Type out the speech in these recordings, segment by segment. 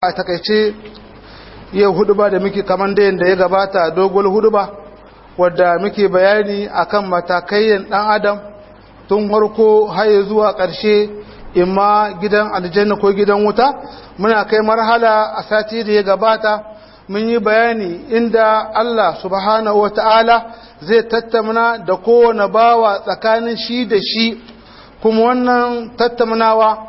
a takaice yau huduba da muke kaman da yanda ya gabata dogon huduba wadda muke bayani akan matakayen dan adam tun farko har zuwa ƙarshe imma gidan aljanna ko gidan wuta muna kai marhala a sati da ya gabata mun yi bayani inda Allah subhanahu wataala zai tattauna da kowane bawa tsakanin shi da shi kuma wannan tattaunawa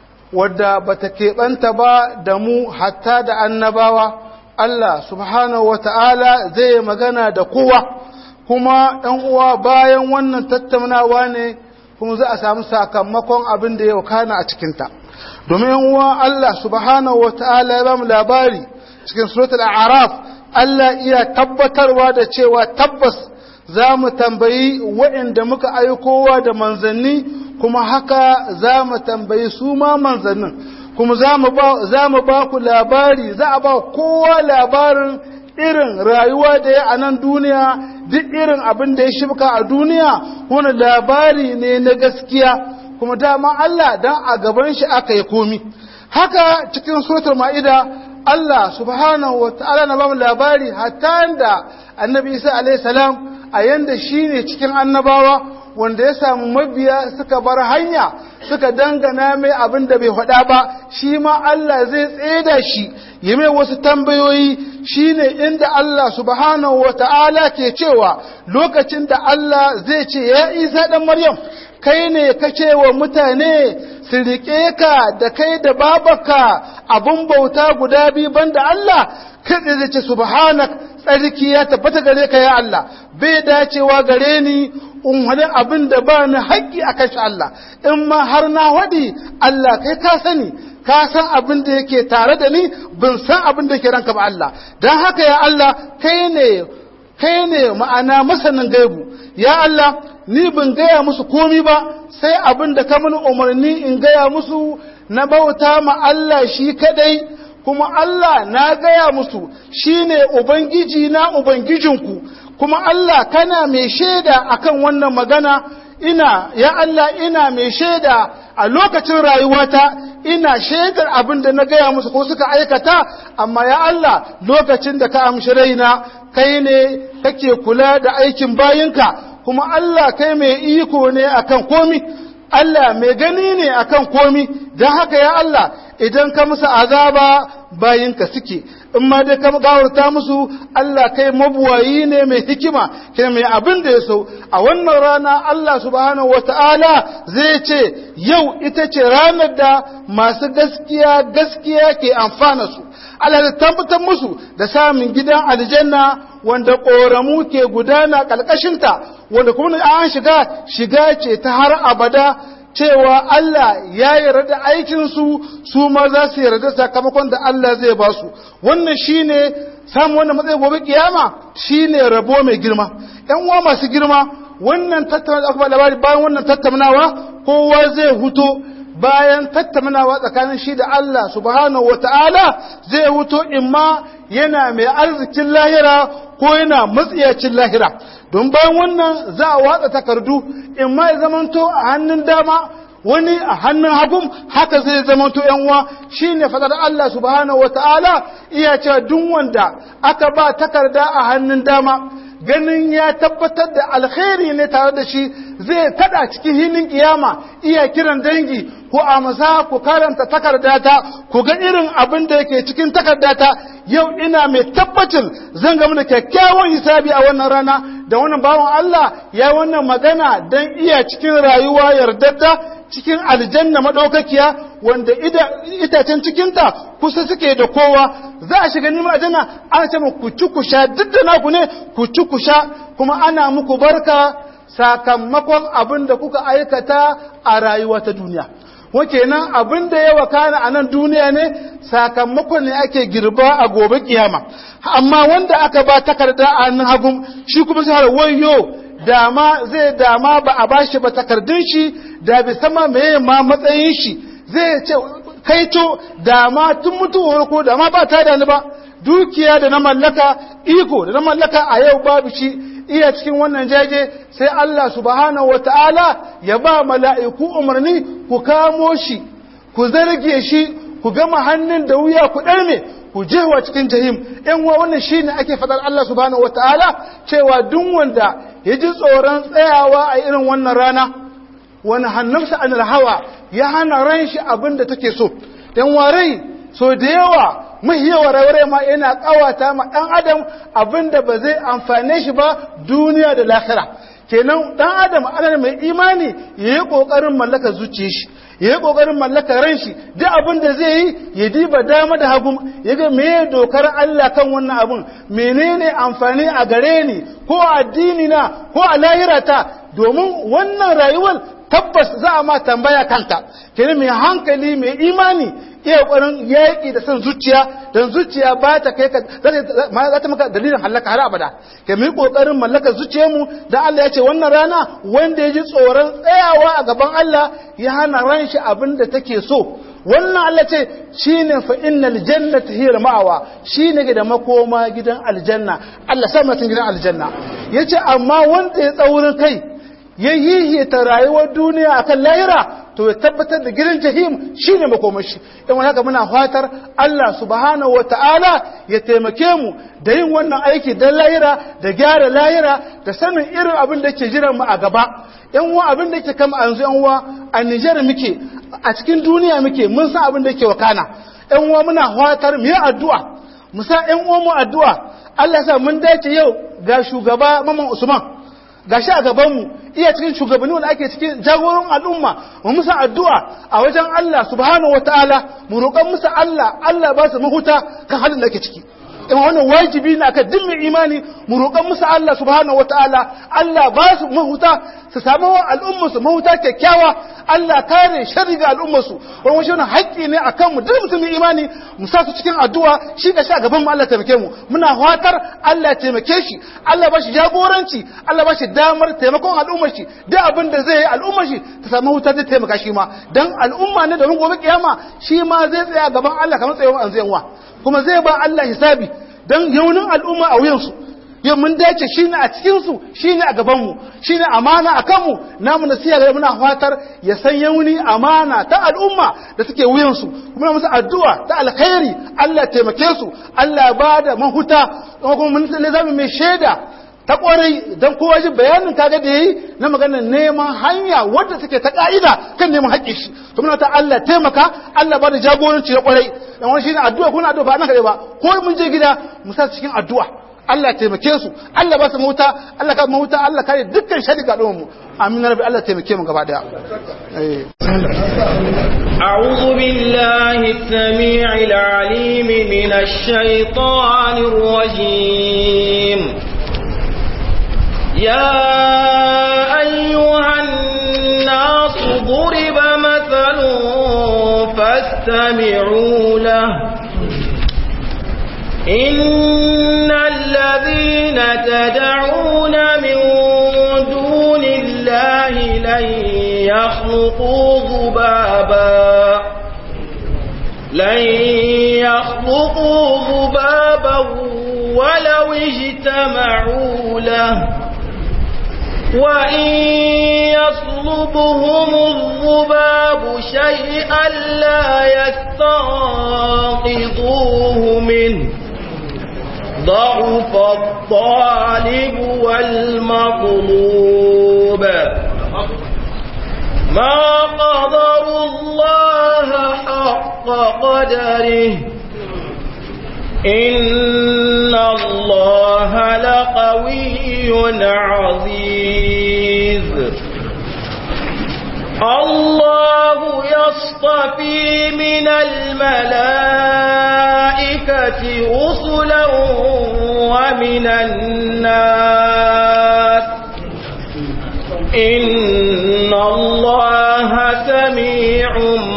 wadda bata keɓanta ba da mu hatta da annabawa Allah subhanahu wata'ala zai magana da kowa kuma ɗan uwa bayan wannan tattaunawa ne kuma za a samu sakamakon abin da ya wakana a cikinta domin ɗan uwa Allah subhanahu wata'ala ya ba mu labari cikin suratul a'raf Allah iya tabbatarwa da cewa tabbas za mu tambayi waɗanda muka aikowa da manzanni kuma haka za mu tambayi su ma manzannin kuma za mu ba ku labari za a ba kowa labarin irin rayuwa da ya a nan duniya duk irin abin da ya shibka a duniya wani labari ne na gaskiya kuma dama Allah dan a gaban shi aka yi komi haka cikin suratul ma'ida Allah subhanahu wa ta'ala na ba mu labari hatta da annabi Isa alaihi salam a yanda shine cikin annabawa wanda ya samu mabiya suka bar hanya suka dangana mai abin da bai faɗa ba shi ma Allah zai tseda shi ya mai wasu tambayoyi shine inda Allah subhanahu wata'ala ke cewa lokacin da Allah zai ce ya Isa dan Maryam kai ne kace wa mutane su rike ka da kai da babaka abun bauta guda biyu banda Allah kai zai ce subhanak tsarki ya tabbata gare ka ya Allah bai dacewa gare ni in wani abin da ba ni haƙƙi a kan shi Allah in ma har na waɗi Allah kai ka sani ka san abin da yake tare da ni bin san abin da yake ranka ba Allah don haka ya Allah kai ne ma'ana masanin gaibu ya Allah ni bin gaya musu komi ba sai abin da ka mini umarni in gaya musu na bauta ma Allah shi kadai kuma Allah na gaya musu shine ubangiji na ubangijinku kuma Allah kana mai shaida akan wannan magana ya Allah ina mai shaida a lokacin rayuwata ina shaidar abin da na gaya musu ko suka aikata amma ya Allah lokacin da ka amshi raina kai ne kake kula da aikin bayinka kuma Allah kai mai iko ne akan komi Allah mai gani ne akan komi don haka ya Allah idan ka musu azaba bayinka suke in ma dai ka gawarta musu Allah kai mabuwayi ne mai hikima kai mai abin da ya so a wannan rana Allah subhanahu wataala zai ce yau ita ce ranar da masu gaskiya ke amfana su Allah zai tabbatar musu da samun gidan aljanna wanda ƙoramu ke gudana ƙalƙashinta wanda kuma an shiga ce ta har abada cewa Allah ya yarda aikinsu su ma za su yarda sakamakon da Allah zai ba su wannan shine samun wannan matsayi gobe kiyama shine rabo mai girma ƴan uwa masu girma wannan tattaunawa aka ba labari bayan wannan tattaunawa kowa zai huto bayan tattaunawa tsakanin shi da Allah subhanahu wataala zai huto imma yana mai arzikin lahira ko yana matsiyacin lahira don bayan wannan za a watsa takardu in ma ya zamanto a hannun dama wani a hannun hagun haka zai zamanto yan uwa shine fadar Allah subhanahu wataala iya cewa duk wanda aka ba takarda a hannun dama ganin ya tabbatar da alkhairi ne tare da shi zai kada cikin hilin kiyama iya kiran dangi ko a masa ku karanta takardata ku ga irin abin da yake cikin takardata yau ina mai tabbacin zan gamu da kyakkyawan hisabi a wannan rana da wannan bawan Allah ya wannan magana dan iya cikin rayuwa yardadda cikin aljanna madaukakiya wanda itacen cikinta kusa suke da kowa za a shiga neman aljanna ana ce ku ci ku sha duk da naku ne ku ci ku sha kuma ana muku barka sakamakon abin da kuka aikata a rayuwa ta duniya wakenan abin da ya wakana a nan duniya ne sakamakon ne ake girba a gobe kiyama amma wanda aka ba takarda a hannun hagun shi kuma sai har wayo dama ba a bashi ba takardun shi da bi sama meye ma matsayin shi zai ce kaito dama tun mutuwar ko dama ba ta da ni ba dukiya da na mallaka iko da na mallaka a yau babu shi iya cikin wannan jaje sai Allah subhanahu wataala ya ba mala'iku umarni ku kamo shi ku zarge shi ku gama hannun da wuya ku ɗarme ku jewa cikin jahim ‘yan wa wannan shi ne ake faɗar Allah subhanahu wa ta'ala cewa duk wanda ya ji tsoron tsayawa a irin wannan rana wani hannunsa an hawa ya hana ran shi abin da take so ‘yan warai so da yawa mahiyawar rai ma yana ƙawata ma ɗan adam abin da ba zai amfane shi ba duniya da lahira kenan ɗan adam ana mai imani ya yi ƙoƙarin mallaka zuciya shi ya yi ƙoƙarin mallaka ran shi duk abin da zai yi ya diba dama da hagu ya ga me dokar Allah kan wannan abin menene amfani a gare ni ko a addini na ko a lahirata domin wannan rayuwar tabbas za a ma tambaya kanta kenan mai hankali mai imani iya ƙoƙarin yaƙi da son zuciya don zuciya ba ta kai ka za ta maka dalilin halaka har abada ke mai ƙoƙarin mallakar zuciyarmu da Allah ya ce wannan rana wanda ya ji tsoron tsayawa a gaban Allah ya hana ran shi abin da take so wannan Allah ce shine fa innal jannata hiya ma'awa shine da makoma gidan aljanna Allah sa mutun gidan aljanna yace amma wanda ya tsaurin kai ya yihita rayuwar duniya akan lahira to ya tabbatar da gidan jahim shine makomashi dan haka muna fatar Allah subhanahu wataala ya taimake mu da yin wannan aiki dan lahira da gyara lahira da sanin irin abin da yake jiran mu a gaba yan uwa abin da yake kama yanzu yan uwa a Niger muke a cikin duniya muke mun san abin da yake wakana yan uwa muna fatar mu yi addu'a mu sa yan uwa mu addu'a Allah ya sa mun dace yau ga shugaba Mamman Usman gashi a gabanmu iya cikin shugabanni wanda ake cikin jagoran al'umma mu musa addu'a a wajen Allah subhanahu wataala mu roƙan musa Allah ba su mahuta kan halin da ake ciki in wannan wajibi ne akan duk mai imani mu roƙan musa Allah subhanahu wataala Allah ba su mahuta su samu al'ummar su mahuta kyakkyawa Allah kare sharri ga al'ummar su wannan shi haƙƙi ne akan mu duk mutumin imani mu sa su cikin addu'a shi ga sha gaban mu Allah taimake mu muna fatar Allah ya taimake shi Allah ba shi jagoranci Allah ba shi damar taimakon al'ummar shi duk abin da zai yi al'ummar shi ta samu huta zai taimaka shi ma dan al'umma ne da mun gobe kiyama shi ma zai tsaya gaban Allah kamar tsayawan anzayanwa kuma zai ba Allah hisabi dan yaunin al'umma a wuyansu yau mun dace shine a cikin su shine a gaban mu shine amana akan mu namu nasiha ga muna fatar ya san yauni amana ta al'umma da suke wuyan su kuma musu addu'a ta alkhairi Allah taimake su Allah ba da mahuta kuma mun sai zamu mai sheda ta kwarai dan kowa ji bayanin kaga da yayi na maganar neman hanya wadda take ta kaida kan neman haƙƙin shi to muna ta Allah taimaka Allah ba da jagoranci na kwarai dan wannan shine addu'a kuna addu'a ba nan kare ba ko mun je gida mu sa cikin addu'a Allah taimake su Allah ba su mahuta Allah ka mahuta Allah kare dukkan shari ga mu amin rabbi Allah taimake mu gaba daya أعوذ بالله السميع العليم من الشيطان الرجيم يا أيها الناس ضرب مثل فاستمعوا له إن الذين تدعون من دون الله لن يخلقوا ذبابا ولو اجتمعوا له وإن يطلبهم الذباب شيئا لا يستنقذوه منه ضعف الطالب والمطلوب ما قدروا الله حق قدره إن الله لقوي عزيز الله يصطفي من الملائكة رسلا ومن الناس إن الله سميع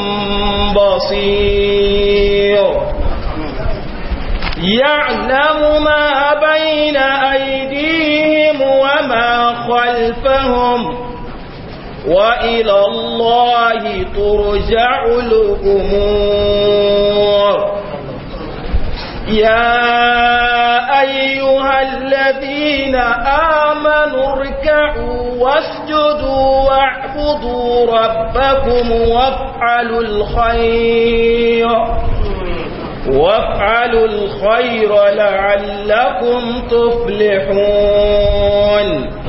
بصير يعلم ما بين أيديهم وما خلفهم وإلى الله ترجع الأمور يا أيها الذين آمنوا اركعوا واسجدوا واعبدوا ربكم وافعلوا الخير لعلكم تفلحون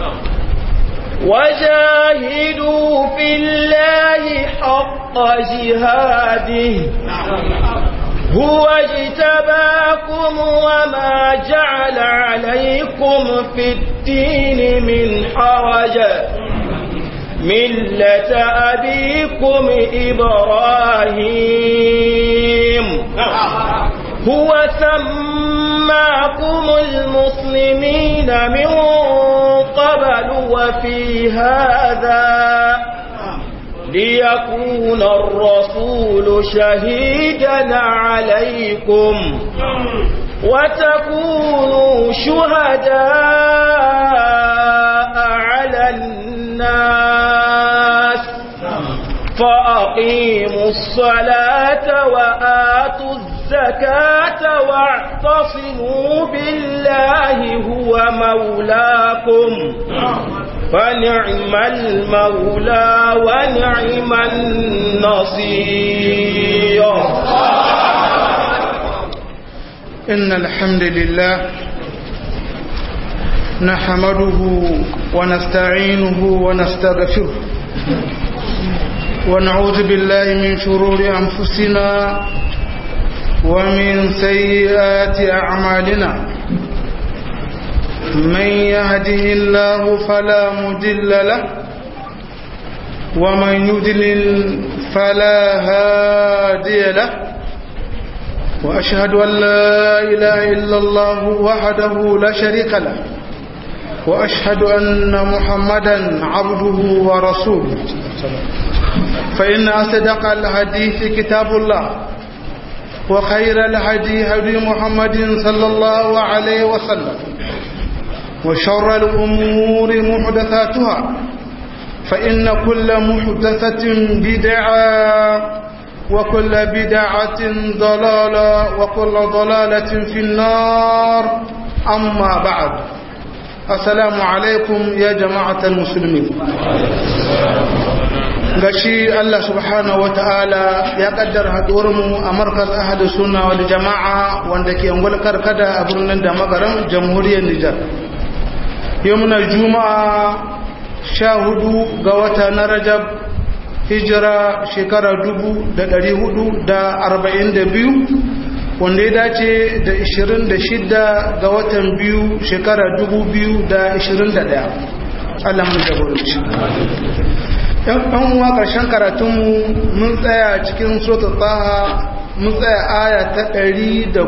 وجاهدوا في الله حق جهاده هو اجتباكم وما جعل عليكم في الدين من حرج ملة أبيكم إبراهيم هو سماكم المسلمين من قبل وفي هذا ليكون الرسول شهيدا عليكم وتكونوا شهداء على الناس فأقيموا الصلاة وآتوا الزكاة واعتصموا بالله هو مولاكم فنعم المولى ونعم النصير. إن الحمد لله نحمده ونستعينه ونستغفره ونعوذ بالله من شرور أنفسنا ومن سيئات أعمالنا من يهده الله فلا مضل له ومن يضلل فلا هادي له وأشهد أن لا إله إلا الله وحده لا شريك له وأشهد أن محمدا عبده ورسوله فإن أصدق الحديث كتاب الله وخير الهدي هدي محمد صلى الله عليه وسلم وشر الأمور محدثاتها فإن كل محدثة بدعة وكل بدعة ضلالة وكل ضلالة في النار أما بعد السلام عليكم يا جماعة المسلمين gashi Allah subhanahu wataala ya kaddara haduwarmu a markaz ahadu sunna wal jama'a wanda ke ungul karkada a birnin da magaran jamhuriyar Nijar yau muna juma'a 14 ga wata na Rajab hijira shekara 1442 wanda ya dace da 26 ga watan biyu shekara 2021 Allah mun jagoranci ɗan uwa ƙarshen karatunmu mun tsaya cikin suratul Taha mun tsaya aya ta 112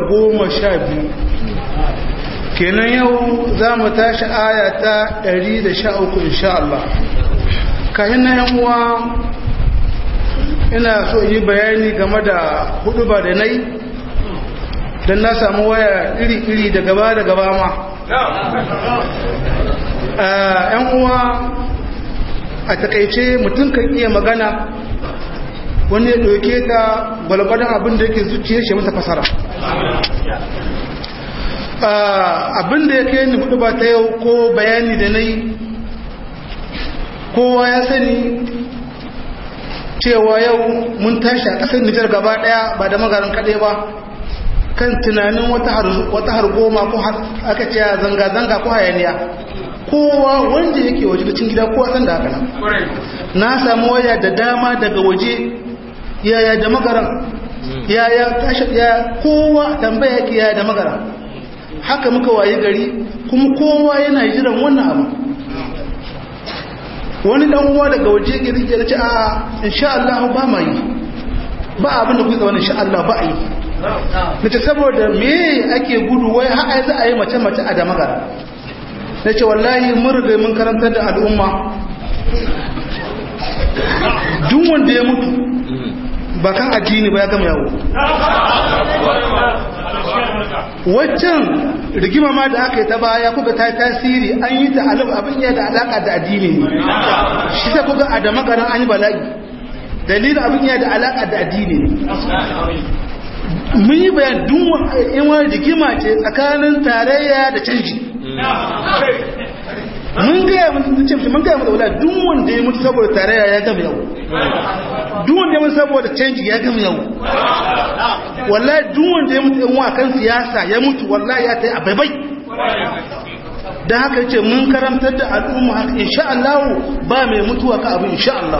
kenan yau za mu tashi aya ta 113 insha Allah. Kahin na yan uwa ina so yi bayani game da huduba da nai don na samu waya iri-iri da gaba ma yan uwa a takaice mutum kan iya magana wani ya ɗauke ta gwalgwadon abin da yake zuciya shi masa fasara abin da ya kai ni hudu ba ta yau ko bayani da na yi kowa ya sani cewa yau mun tashi a ƙasar Nijar gaba ɗaya ba da magaran kaɗai ba kan tunanin wata hargoma ko aka ce zanga-zanga ko hayaniya kowa wanda yake waje da cin gida kowa san da haka nan na samu waya da dama daga waje yaya da magaran yaya tashi ya kowa tambaya yake yaya da magaran haka muka waye gari kuma kowa yana jiran wannan abu wani dan uwa daga waje ke rike da ce a insha Allah ba ma yi ba abin da kuka wannan insha Allah ba a yi nace saboda me ake gudu wai har ai za a yi mace a da magara nace wallahi mun riga mun karantar da al'umma duk wanda ya mutu ba kan addini ba ya gama yawo waccan rigima ma da aka yi ta baya kuka ta tasiri an yi ta abin ya da alaka da addini ne shi sai kuka a da magaran an yi bala'i dalilin abin ya da alaka da addini ne mun yi bayan dunwa in wani rigima ce tsakanin tarayya da canji mun gaya mu da wala duk wanda ya mutu saboda tarayya ya gama yau duk wanda ya mutu saboda canji ya gama yau wallahi duk wanda ya mutu yan wa kan siyasa ya mutu wallahi ya tai abai da haka yace mun karantar da al'umma haka insha Allah ba mai mutuwa ka abu insha Allah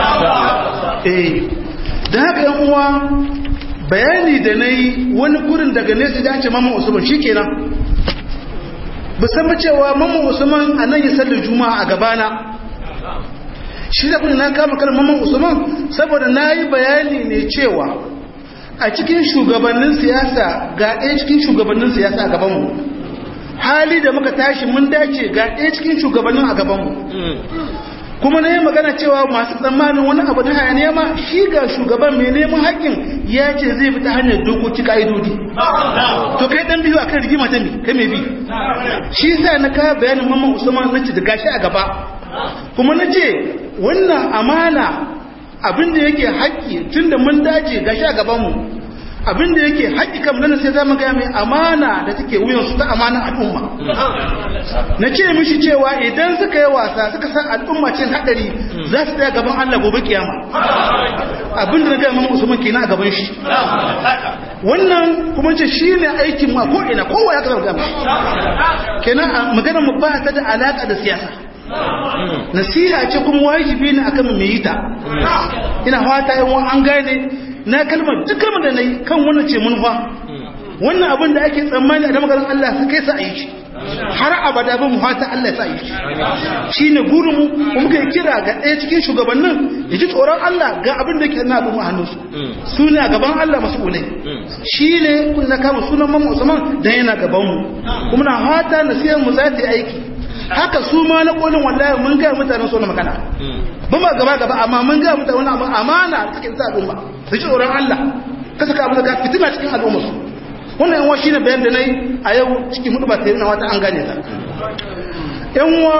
da haka yan uwa bayani da nayi wani gurin daga nesa da ce Mamman Usman shikenan musamman cewa Mamman Usman a nan ya sallar juma'a a gabana shi da kuma na kama kalmar Mamman Usman saboda na yi bayani ne cewa a cikin shugabannin siyasa ga ɗaya cikin shugabannin siyasa a gabanmu hali da muka tashi mun dace ga ɗaya cikin shugabannin a gabanmu kuma na yi magana cewa masu tsammanin wani abu na hayaniya ma shi ga shugaban mai neman haƙƙin ya ce zai fita hanyar dokoki ka'idodi to kai ɗan biyu a kan rigima ta mi kai mai bi shi sa na kawo bayanin Mamman Usman na ce da gashi a gaba kuma na ce wannan amana abinda yake haƙƙi tun da mun dace gashi a gabanmu abinda yake haƙƙi kam nan sai za mu gaya mai amana da take wuyansu ta amanar al'umma na ce mishi cewa idan suka yi wasa suka san al'umma cin haɗari za su tsaya gaban Allah gobe kiyama abinda na gaya Mamman Usman kenan a gaban shi wannan kuma ce shi ne aikin ma ko ina kowa ya kasar gama kenan magana mu ba ta da alaƙa da siyasa nasiha ce kuma wajibi ne akan mai yi ta ina fata yawan an gane na kalmar duk kalmar da na yi kan wannan ce manufa wannan abin da ake tsammani a da maganin Allah su kai sa a yi shi har abada ba mu fata Allah ya sa yi shi ne gurinmu kuma kai kira ga ɗaya cikin shugabannin ya ji tsoron Allah ga abin da ke na abin hannunsu su ne a gaban Allah masu ƙulai shi ne kun na kama sunan Mamman Usman dan yana gabanmu kuma na fata nasiyar mu za ta yi aiki haka su ma na kolin wallahi mun ga mutanen so na magana ba ma gaba amma mun ga mutane wani abu amana cikin sa al'umma su ji tsoron Allah ka saka abu da fitina cikin al'umma su wannan yan shine bayan da nayi a yau cikin huduba ta yana wata an gane ta yan wa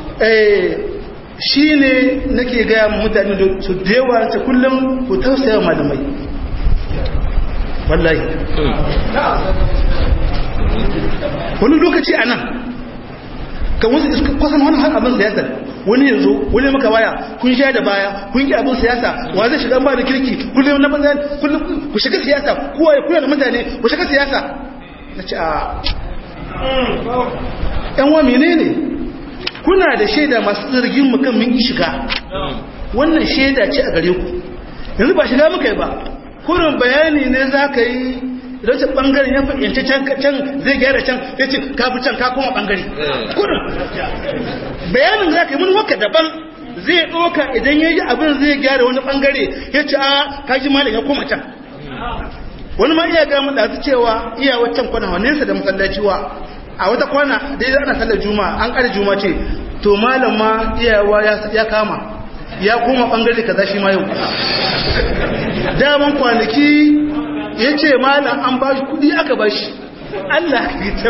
shine nake ga mutane da su dewa ta kullum ku tausaya malamai wallahi wani lokaci anan kan wasu kwasan wani har abin siyasa wani yanzu wani maka waya kun sha da baya kun yi abin siyasa wa zai shiga ba da kirki kullum na banza kullum ku shiga siyasa kowa ya kula da mutane ku shiga siyasa na ce a yan wa menene kuna da shaida masu zargin mu kan mun shiga wannan shaida ce a gare ku yanzu ba shiga muka yi ba kurin bayani ne za ka yi idan ce bangaren ya fahimci can zai gyara can ya ce ka fi can ka koma bangare kudin bayanin za ka yi mun waka daban zai ɗoka idan ya yi abin zai gyara wani bangare ya ce a kaji malin ya koma can wani ma iya gamun da su cewa iya waccan kwana wa nesa da masallaci wa a wata kwana dai ana sallar juma'a an ƙara juma'a ce to malam ma iyawa ya kama ya koma bangare kaza shi ma yau daman kwanaki ya ce malam an ba shi kudi aka ba shi Allah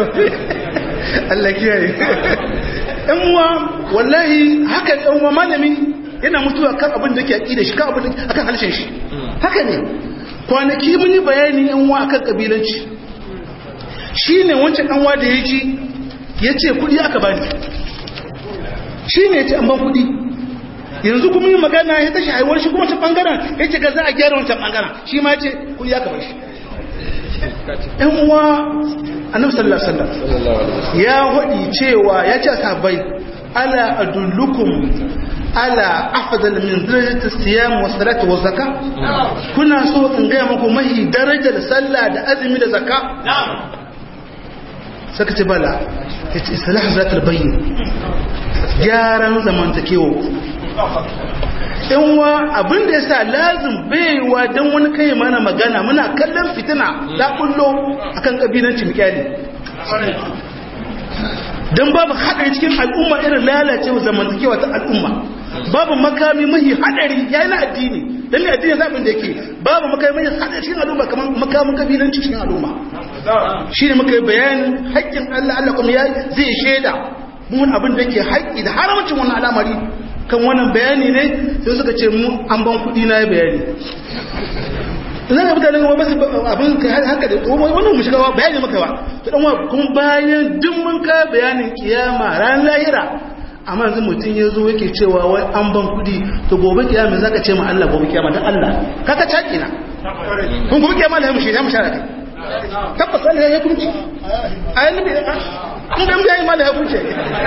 kiyaye ɗan'uwa wallahi haka ɗan'uwa malami yana mutuwa kan abin da ke aƙi da shi kan abin da akan harshen shi haka ne kwanaki mun yi bayani ɗan'uwa akan ƙabilanci shi ne wancan ɗan'uwa da ya ji ya ce kudi aka ba ni shi ne ya ce an ban kudi yanzu kuma yi magana ya tashi haihuwar shi kuma ta bangaren ya ce ga za a gyara wancan bangaren shi ma ce kudi ya kaba shi ɗan uwa annabi sallallahu alaihi wasallam ya hudi cewa ya ce sahabbai ala adullukum ala afdal min darajati siyam wa salati wa zakka kuna so in ga muku mahi darajar sallah da azumi da zakka saka ce bala yace salah zatul bayyin gyaran zamantakewa yanwa abinda ya sa lazim baiwa don wani kai mana magana muna kallon fitina ta kullo akan kabilancin mikali don babu haɗari cikin al'umma irin lalacewa zamantakewa ta al'umma babu makami mahi haɗari ya yi na addini don ne addini zaɓin da yake babu makami mahi haɗari cikin al'umma kamar makamin kabilanci cikin al'umma shi ne muka yi bayanin haƙƙin Allah kuma ya zai shaida mun abin da yake haƙƙi da haramcin wannan al'amari kan wannan bayani ne sai suka ce mu an ban kudi na bayani zan ga mutane kuma basu abin haka da wannan mu shiga bayani maka ba to dan kuma bayan duk mun ka bayanin kiyama ran lahira amma yanzu mutum ya zo yake cewa wai an ban kudi to gobe kiyama zaka ce ma Allah gobe kiyama dan Allah kaka caki na kun gobe kiyama ne mu shi ya mu shara kai tabbas Allah ya hukunci ayi nabi kun ga mu yayi mala ya hukunce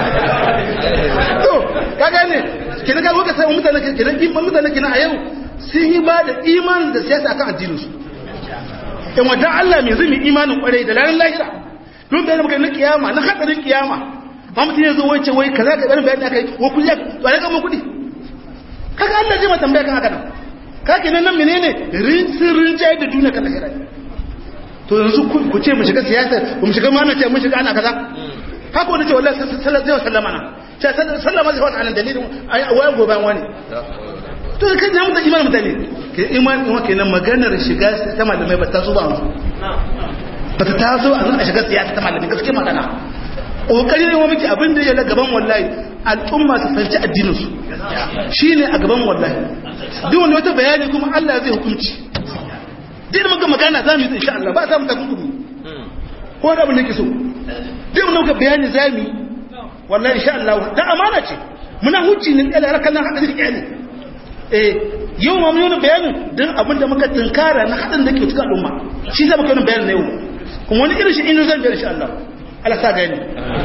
to kaga ne kina ga kuka sai mutane kina a yau sun yi ba da imanin da siyasa akan addininsu in wadda Allah mai zumi imanin kwarai da ranar lahira don bayan maka na kiyama na hatsarin kiyama ba mutum ya zo wance wai kaza ka ɗarin bayan aka yi wa kuliya ba na gama kuɗi kaga Allah zai ma tambaya kan haka nan kake nan menene sun rinjaye da duniya kan lahira to yanzu ku ce mu shiga siyasa mu shiga mana ce mu shiga ana kaza haka wani ce wallahi zai sallama na ce sallama zai wani anan dalilin wayan gobe wani to kan ya mutan imanin mutane ke imanin wa kenan maganar shiga ta malamai ba ta so ba ba ta taso a zan a shiga siyasa ta malamai gaske magana kokari ne wa miki abin da ya la gaban wallahi al'umma su sanci addinin su shine a gaban wallahi duk wanda wata bayani kuma Allah zai hukunci duk muka magana zamu yi insha Allah ba za mu takunkumi ko da abin da yake so duk muka bayani zamu yi wallahi insha Allah da amana ce muna hucci ne Allah rakan haka zai ne yau ma mun yi bayanin don abin da muka tunkara na haɗin da ke cikin al'umma shi zai muka yi bayanin na yau kuma wani irin shi inu zan biyar shi Allah Allah sa gani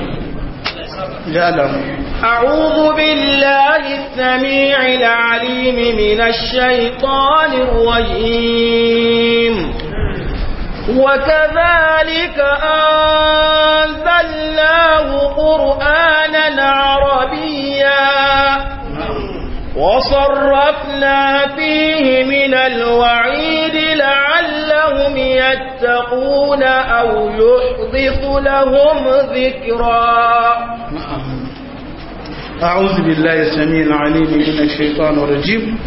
ya Allah أعوذ بالله السميع العليم من الشيطان الرجيم وكذلك أنزلناه قرآنا عربيا وصرفنا فيه من الوعيد لعلهم يتقون أو يحدث لهم ذكرا أعوذ بالله السميع العليم من الشيطان الرجيم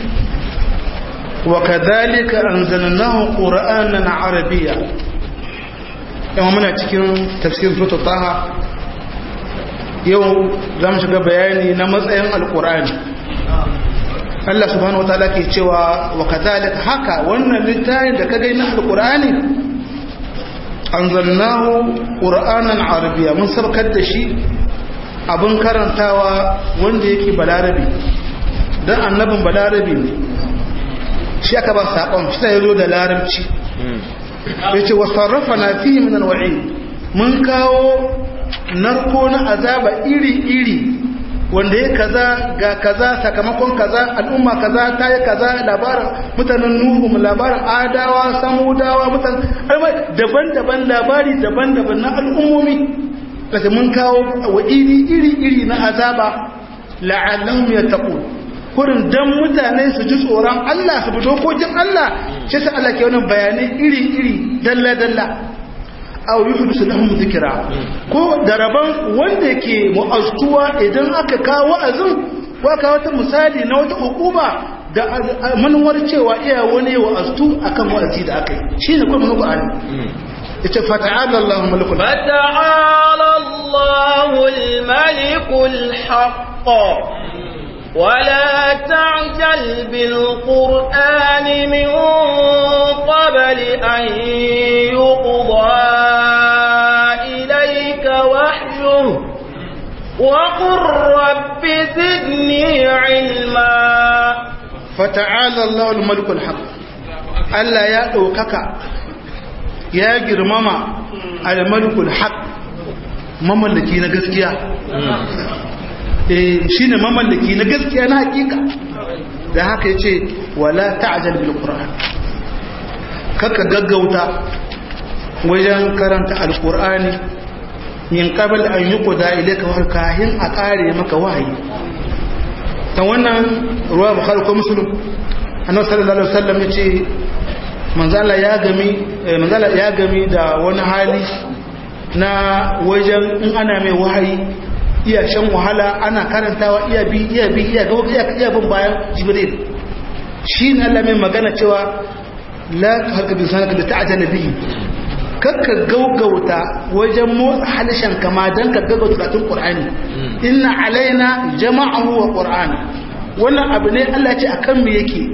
وكذلك أنزلناه قرآنا عربيا يوم من أتكلم تفسير سورة طه يوم زمشق بياني نمزين القرآن Allah subhanahu wataala ke cewa wa kadhalika haka wannan littafin da kaga na alqur'ani anzalnahu qur'anan arabiyya mun sabkar da shi abin karantawa wanda yake balarabi dan annabin balarabi ne shi aka ba sakon shi sai yazo da larabci yace wasarrafana fihi min alwa'id mun kawo narko na azaba iri iri wanda ya kaza ga kaza sakamakon kaza al'umma kaza ta yi kaza labarin mutanen nuhu labarin adawa samudawa mutanen daban-daban labari daban-daban na al'ummomi daga mun kawo wa iri na azaba la'allahum yattaqun kurin dan mutane su ji tsoron Allah su bi dokokin Allah shi sai Allah ke wannan bayanai iri dalla-dalla aw yuhdisu lahum dhikra ko daraban wanda ke mu'aztuwa idan aka kawo azun ko aka wata misali na wata hukuma da manuwar cewa iya wani wa'aztu akan wa'azi da aka yi shine kuma mun Qur'ani yace fata'ala Allahu malikul haqq ولا تعجل بالقرآن من قبل أن يقضى إليك وحيه وقل رب زدني علما فتعالى الله الملك الحق ألا يأوكك يا جرمما الملك الحق مملكي نغسكيا shine mamallaki na gaskiya na hakika da haka yace wala ta'jal bil qur'an kaka gaggauta wajen karanta alqur'ani min qabl an yuqda ilayka wa kahin a kare maka wahayi dan wannan ruwa bukhari ko muslim annabi sallallahu alaihi wasallam yace manzala ya gami da wani hali na wajen in ana mai wahayi iya shan wahala ana karantawa iya bin bayan jibril shi ne Allah mai magana cewa la harka bin sanaka da ta'ajala bihi kakka gaugauta wajen motsa halishan kama dan ka gaugauta karatun qur'ani inna alaina jama'ahu wa qur'ana wannan abu ne Allah ce akan me yake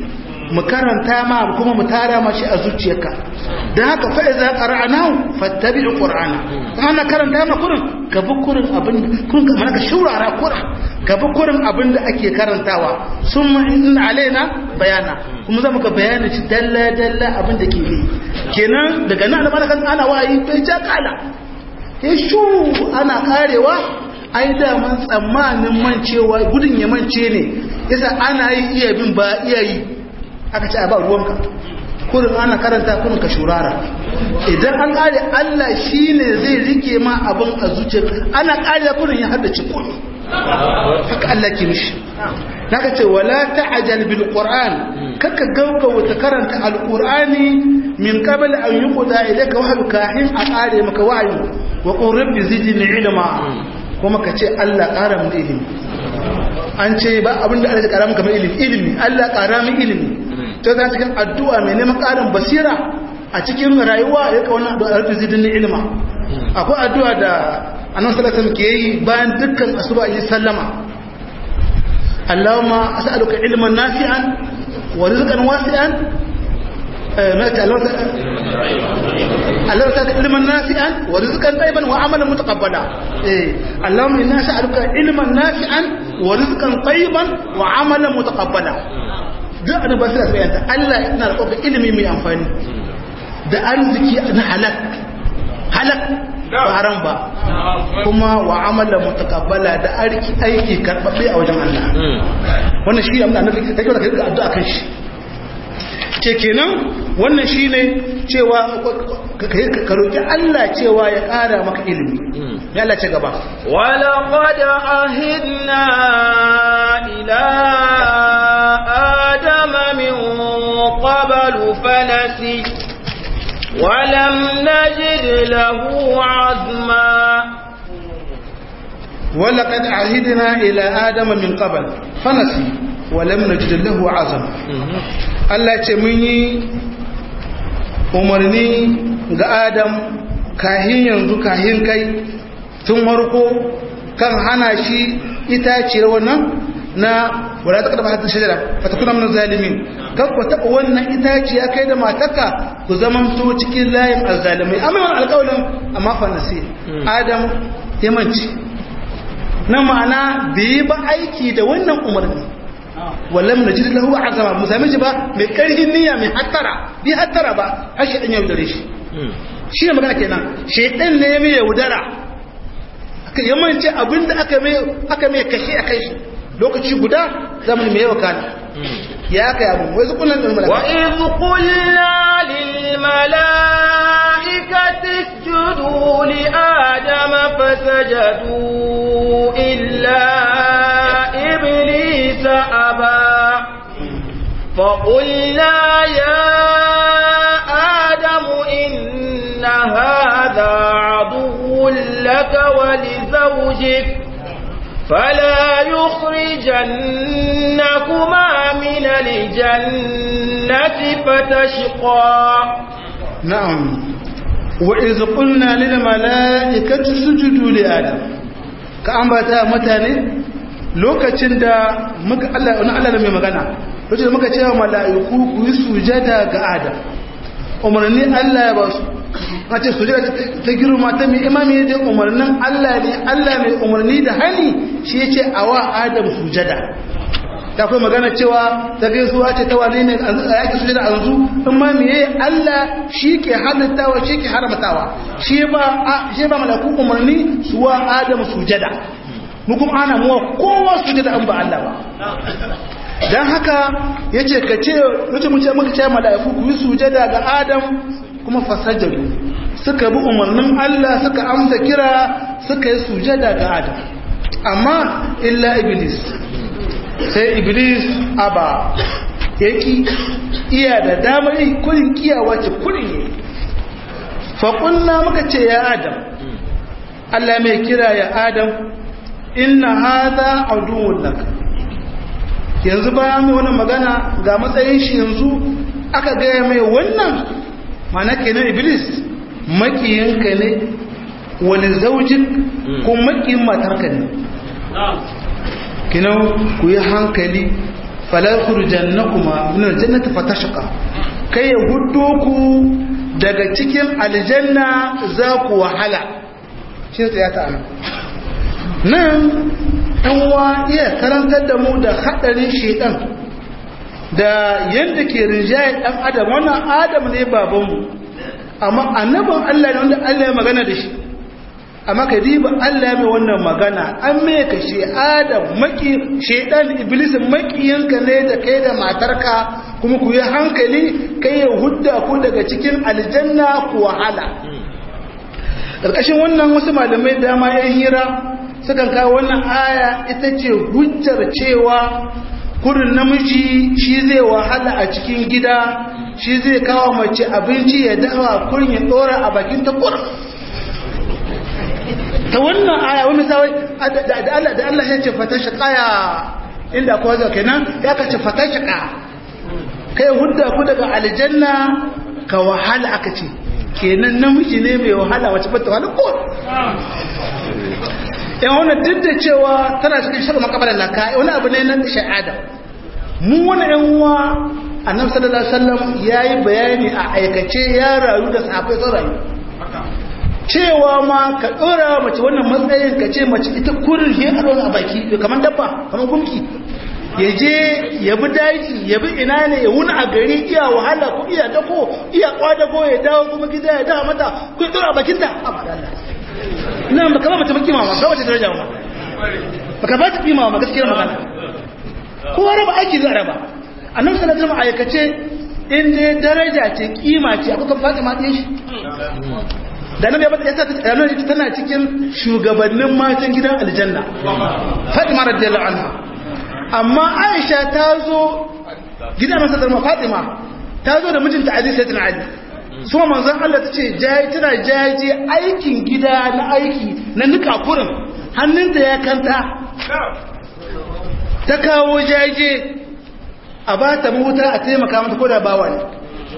mu karanta ma kuma mu tara mashi a zuciyarka dan haka fa idza qara'nahu fattabi' qur'ana ana karanta ma kurin ka bi kurin abin kurin kamar ka shurara kurin ka bi kurin abin da ake karantawa summa in alaina bayana kuma zamu ka bayani shi dalla dalla abin da ke yi kenan daga nan alama kan ana wayi bai ja kala shu ana karewa ai da man tsammanin mancewa gudun ya mance ne yasa ana yi iya bin ba iya yi aka ce a ba ruwanka kurin ana karanta kurin ka shurara idan an kare Allah shine zai rike ma abin a zuciyar ana kare kurin ya haddace komai haka Allah ke mishi naka ce wala ta'jal bil qur'an kaka gauka wata karanta alqur'ani min qabl an yuqda ilayka wahyu kahin a kare maka wahyu wa qur rabbi zidni ilma kuma ka ce Allah ƙara mu ilimi an ce ba abinda Allah ya ƙara maka ilimi Allah ƙara mu ilimi to za cikin addu'a mai neman ƙarin basira a cikin rayuwa ya ka wannan addu'a rabbi zidni ilma akwai addu'a da annabi sallallahu alaihi wasallam ke yi bayan dukkan asuba yi sallama Allahumma as'aluka ilman nafi'an wa rizqan wasi'an Allah ta ilman nafi'an wa rizqan tayyiban wa amalan mutaqabbala Allahumma inna as'aluka ilman nafi'an wa rizqan tayyiban wa amalan mutaqabbala duk da ba sai bayanta Allah yana da ilimi mai amfani da arziki na halak ba haram ba kuma wa amalan mutaqabbala da aiki karbabbe a wajen Allah wannan shi amma annabi take da kai addu'a kan shi ce kenan wannan shine cewa ka roki Allah cewa ya ƙara maka ilimi ya Allah ce gaba wala qad ahidna ila adama min qablu fanasi ولم نجد له عزما ولقد عهدنا إلى آدم من قبل فنسي ولم نجد له عزما Allah ce mun yi umarni ga Adam kahin yanzu kahin kai tun warko kan hana shi itaciyar wannan na wala ta kadaba hatta shajara fatakuna min zalimin kan ku taba wannan itaciya kai da matarka ku zamanto cikin layin azzalimai amma wannan alƙawarin amma fa nasi Adam ya manci na ma'ana bai ba aiki da wannan umarni wallam najid lahu azama musamman ba mai karhin niyya mai hattara bi hattara ba har shi dan ya yaudare shi shi ne magana kenan shedan ne ya mai yaudara ya mance abinda aka mai kashi a kai shi lokaci guda zaman mai yawa kana ya kai abu wai zukunan da malaka wa idh qulna lil malaikati isjudu li adama fasajadu illa iblisa aba فقلنا يا آدم إن هذا عدو لك ولزوجك فلا يخرجنكما من الجنة فتشقى نعم وإذ قلنا للملائكة اسجدوا لآدم كأنبتا متاني lokacin da muka Allah da mai magana lokacin da muka cewa mala'iku ku yi sujada ga Adam umarni Allah ya ba su a ce sujada ta girma ta mai imami da umarnin Allah ne Allah mai umarni da hani shi yace awa Adam sujada ta kai magana cewa ta gaisuwa ce ta wane ne ake sujada a yanzu in ma meye Allah shi ke halittawa shi ke haramtawa shi ba mala'iku umarni su wa Adam sujada mukum ana muwa kowa su da an ba Allah ba dan haka yace kace muka ce malaiku ku yi sujada ga Adam kuma fasajadu suka bi umarnin Allah suka amsa kira suka yi sujada ga Adam amma illa iblis sai iblis aba yaki iya da damar kurin kiyawa ce kurin fa kunna muka ce ya Adam Allah mai kira ya Adam inna hadha aduwwun lak yanzu ba mai wannan magana ga matsayin shi yanzu aka gaya mai wannan mana kenan iblis makiyinka ne wani zaujin ko makiyin matarka ne kenan ku yi hankali fala khurujannakuma min aljannati fatashqa kai ya huddo ku daga cikin aljanna za ku wahala shi ya ta anan nan dan wa iya karantar da mu da hadarin shedan da yanda ke rinjaye dan adam wannan adam ne babanmu amma annabin Allah ne wanda Allah ya magana da shi amma ka diba Allah mai wannan magana an mai ka shi adam maki shedan iblis makiyanka ne da kai da matarka kuma ku yi hankali kai ya hudda ku daga cikin aljanna ku wahala karkashin wannan wasu malamai da ma yan hira sukan kawo wannan aya ita ce hujjar cewa kurin namiji shi zai wahala a cikin gida shi zai kawo mace abinci ya dawa kurin ya dora a bakin ta kurin ta wannan aya wani zawai da Allah ya ce fata shaqaya inda ko zo kenan ya kace fata shaqa kai hudda ku daga aljanna ka wahala aka ce kenan namiji ne mai wahala wace fata wahala ko wannan duk da cewa tana cikin shirin makabarin laka wani abu ne nan da sha'ada mu wani yan uwa annabi sallallahu alaihi wasallam yayi bayani a aikace ya rayu da sahabbai sun rayu cewa ma ka dora mace wannan matsayin ka ce mace ita kurin he a baki kamar dabba kamar gunki ya je ya bi daji ya bi ina ne ya wuni a gari iya wahala ko iya dako iya kwadago ya dawo kuma gida ya dawo mata ku dora bakin ta nan baka ba mata kima ma ba wata daraja ma baka ba ta kima ma gaskiyar magana kowa raba aiki zai raba annabi sallallahu alaihi wasallam aikace in dai daraja ce kima ce akwai kan Fatima din shi da nabi ya ta tana cikin shugabannin matan gidan aljanna Fatima radiyallahu anha amma Aisha ta zo gidan masa da Fatima ta zo da mijinta Ali sayyidina Ali so manzon Allah tace jayi tana jaje aikin gida na aiki na nika kurin hannunta ya kanta ta kawo jaje a ba ta mota a taimaka mata koda bawa ne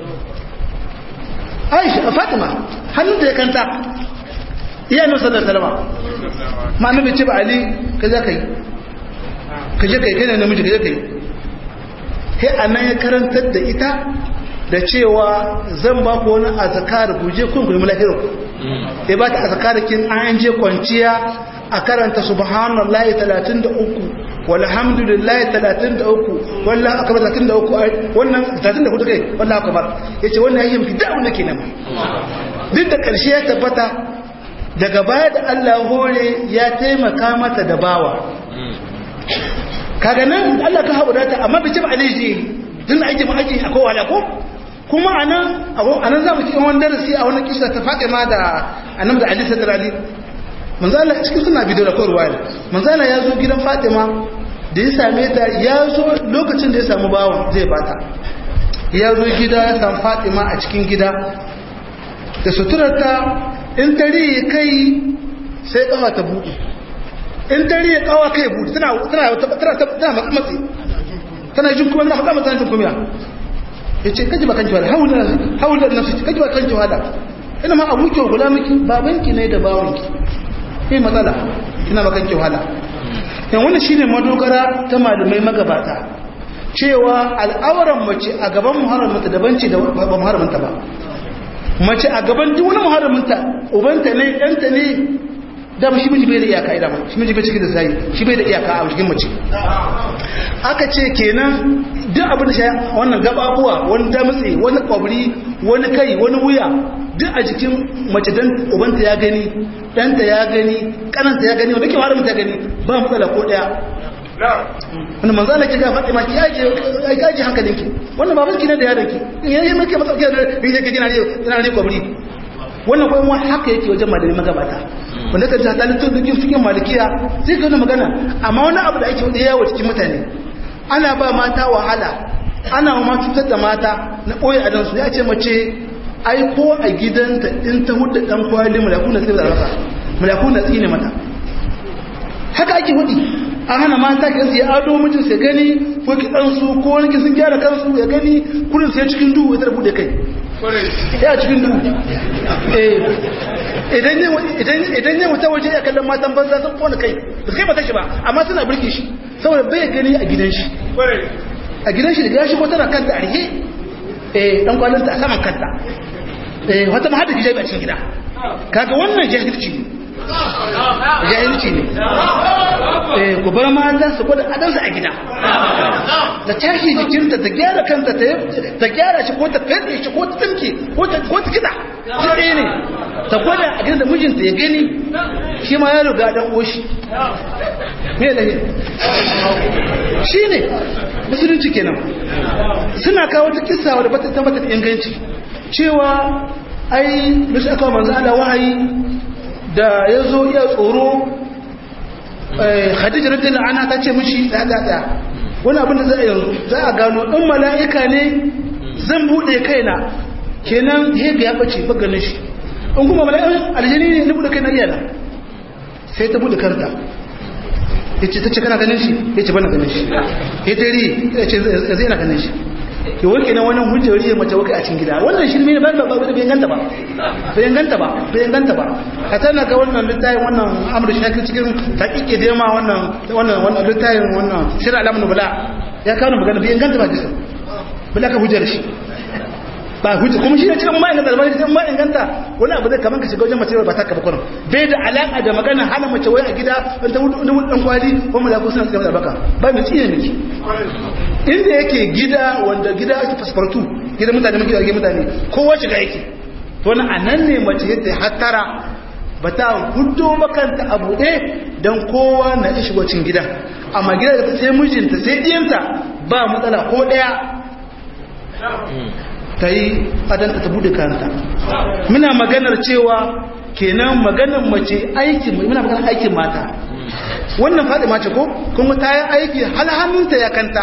Aisha Fatima hannunta ya kanta iya nan sallallahu alaihi wasallam ma nabi ce ba Ali kaje kai kai ne namiji kaje kai sai anan ya karantar da ita da cewa zan ba ku wani azkar guje kun ku mulahiro sai ba ta azkarakin an je kwanciya a karanta subhanallahi 33 walhamdulillahi 33 wallahi akbar 33 wannan 34 kai wallahi akbar yace wannan yayin fi da'u nake nan duk da karshe ya tabbata daga baya da Allah hore ya taimaka mata da bawa kaga nan Allah ka haɓura ta amma bai ci ba alaji tun aiki ma aiki akwai wala ko kuma anan za mu cikin wani darasi a wani kisa ta Fatima da annabi da Ali sallallahu alaihi manzala cikin suna bidiyo da koyarwa ne manzala ya zo gidan Fatima da ya same ta ya zo lokacin da ya samu bawan zai bata ya zo gida ya samu Fatima a cikin gida da suturarta in tari kai sai kafa ta buɗe in tari ya kawa kai buɗe tana matsi tana jin kuma na faɗa mata jin kuma ya ce kaji ba kanki wada haular nafsi kaji ba kanki wada ina ma abuki wa gulamiki babanki ne da bawanki ne matsala ina ba kanki wada yan wani shine madogara ta malamai magabata cewa al'auran mace a gaban muharramanta daban ce da ba muharramanta ba mace a gaban duk wani muharramanta ubanta ne ɗanta ne da shi miji bai da iyaka idan shi miji bai cikin da sai shi bai da iyaka a cikin mace aka ce kenan duk abin da shi wannan gababuwa wani damtse wani kwabri wani kai wani wuya duk a jikin mace dan ubanta ya gani danta ya gani kananta ya gani wanda ke haramta ya gani ba matsala ko daya wannan manzo Allah ya ga Fatima ki yaje hankalinki wannan babanki ne da yaranki yayin muke matsauke da rije ke gina ne kwabri wannan kuma haka yake wajen malami magabata wanda ka ji halittar da cikin malikiya sai ka wani magana amma wani abu da ake wanda yawo cikin mutane ana ba mata wahala ana ma cutar da mata na ɓoye a dansu ya ce mace ai ko a gidanta in ta hudu ɗan kwali mulakuna sai da rasa mulakuna tsine mata haka ake hudi an hana mata ki sai ado mijin sai gani ko ki dan su ko wani ki sun gyara kansu ya gani kullun sai cikin duhu ya tarbu da kai ya cikin duhu idan ne mutum waje ya kallon matan banza sun kona kai ba kai ba tashi ba amma suna birki shi saboda bai gani a gidan shi a gidan shi daga ya shigo tana kanta a rike dan kwalinta a saman kanta wata mahadda hijabi a cikin gida kaga wannan jahilci ne ku bar mata su gwada adansu a gida da tashi jikinta ta gyara kanta ta gyara shi ko ta fede shi ko ta tsinke ko ta kida shi ɗaya ne ta gwada a gida da mijinta ya gani shi ma ya riga dan oshi me da shi ne musulunci kenan suna kawo ta kissa wadda bata tabbatar da inganci cewa ai bisa aka manzo Allah wahayi da ya zo iya tsoro Khadija radiyallahu anha ta ce mishi da wani abin da za a yanzu za a gano ɗan mala'ika ne zan buɗe kaina kenan hebe ya ɓace ba ganin shi in kuma mala'ikan aljini ne na buɗe kaina iyana sai ta buɗe karta ya ce ta ce kana ganin shi ya ce bana ganin shi ya ta ri ya ce zai na ganin shi ke wanke na wani hujjar riya mace waka a cikin gida wannan shi ne ba bai inganta ba a tana ga wannan littayin wannan amur shakir cikin taƙiƙe da yamma wannan littayin wannan shirin alamun bula ya kawo magana bai inganta ba jisa bula ka hujjar shi ba hujjar kuma shi ne cikin ma inganta albani cikin ma inganta wani abu zai kamar ka shiga wajen mace ba ta kaba kwanan bai da alaƙa da magana hana mace wai a gida don ta wuce ɗan kwali ko malaku suna cikin albaka ba mai tsiye miki inda yake gida wanda gida ake fasfartu gidan mutane maki da mutane kowa shiga yake to wani anan ne mace yadda hattara ba ta hudu makanta a buɗe don kowa na ishi wacin gida amma gida da sai mijinta sai ɗiyanta ba matsala ko ɗaya ta yi adanta ta buɗe kanta muna maganar cewa kenan maganar mace aikin muna maganar aikin mata wannan faɗi mace ko kuma ta yi aiki hal hannunta ya kanta